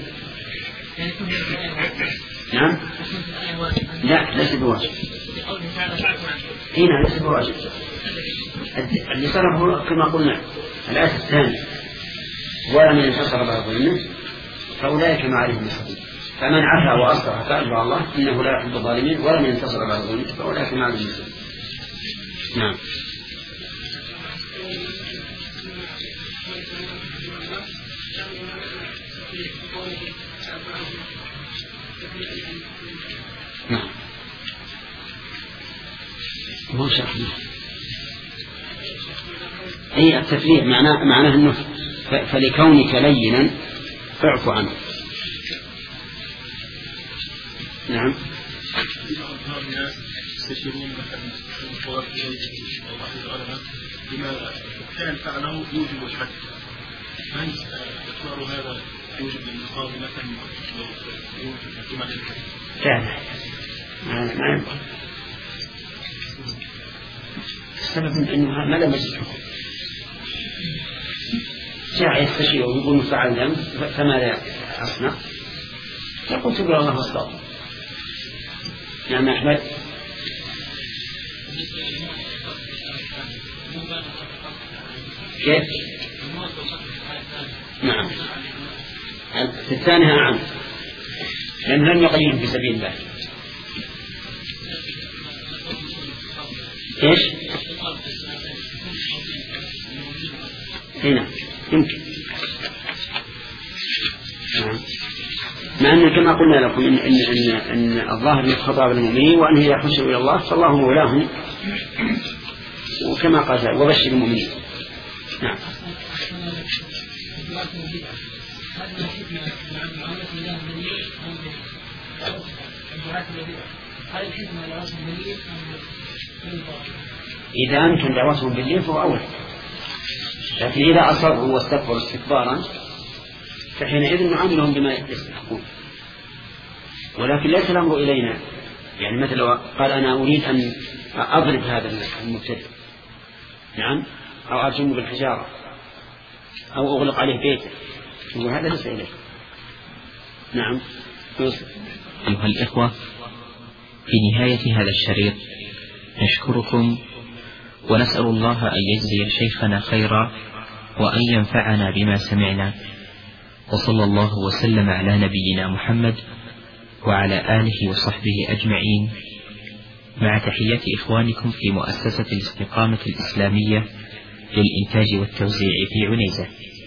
نعم. لا ليس بواجب. هنا ليس بواجب. اللي صار هو كما قلنا الآية الثانية ولمن انتصر بعد ظلمه فأولئك ما عليهم من سبيل. فمن عفا وأصلح فأجر الله إنه لا يحب الظالمين ولم ينتصر على الظالمين فأولئك ما عليهم من سبيل. نعم. نعم. مو شرح. أي التفريع معناه معناه أنه فلكونك لينا فاعف عنه. نعم. يستشيرون مثلا الطواف إليه أو بعض العلماء بما كان فعله يوجب الحد، من يقرأ هذا يوجب النقاض مثلا يوجب الجمع للحد؟ لا لا ما ينبغي. السبب أنه ما لم يجد جاء يستشير ويقول فعل ذنب فماذا أصنع؟ يقول تقول الله أصدق. نعم أحمد. كيف؟ نعم في الثانية أعم لأن لم يقيم في سبيل الله. إيش؟ هنا يمكن. نعم. مع أن كما قلنا لكم إن, إن, إن, إن الظاهر من خطاب المؤمنين وأنه إذا حشروا إلى الله فالله مولاهم وكما قال وبشر المؤمنين. نعم. إذا أمكن دعوتهم بالليل فهو أول، لكن إذا أصروا واستكبروا استكبارا فحينئذ نعاملهم بما يستحقون. ولكن ليس الأمر إلينا، يعني مثلا قال أنا أريد أن أضرب هذا المبتدع نعم أو أرجمه بالحجارة أو أغلق عليه بيته، وهذا ليس إليه. نعم. أيها الإخوة، في نهاية هذا الشريط نشكركم ونسأل الله أن يجزي شيخنا خيرا وأن ينفعنا بما سمعنا، وصلى الله وسلم على نبينا محمد وعلى آله وصحبه أجمعين، مع تحيات إخوانكم في مؤسسة الاستقامة الإسلامية للإنتاج والتوزيع في عنيزة.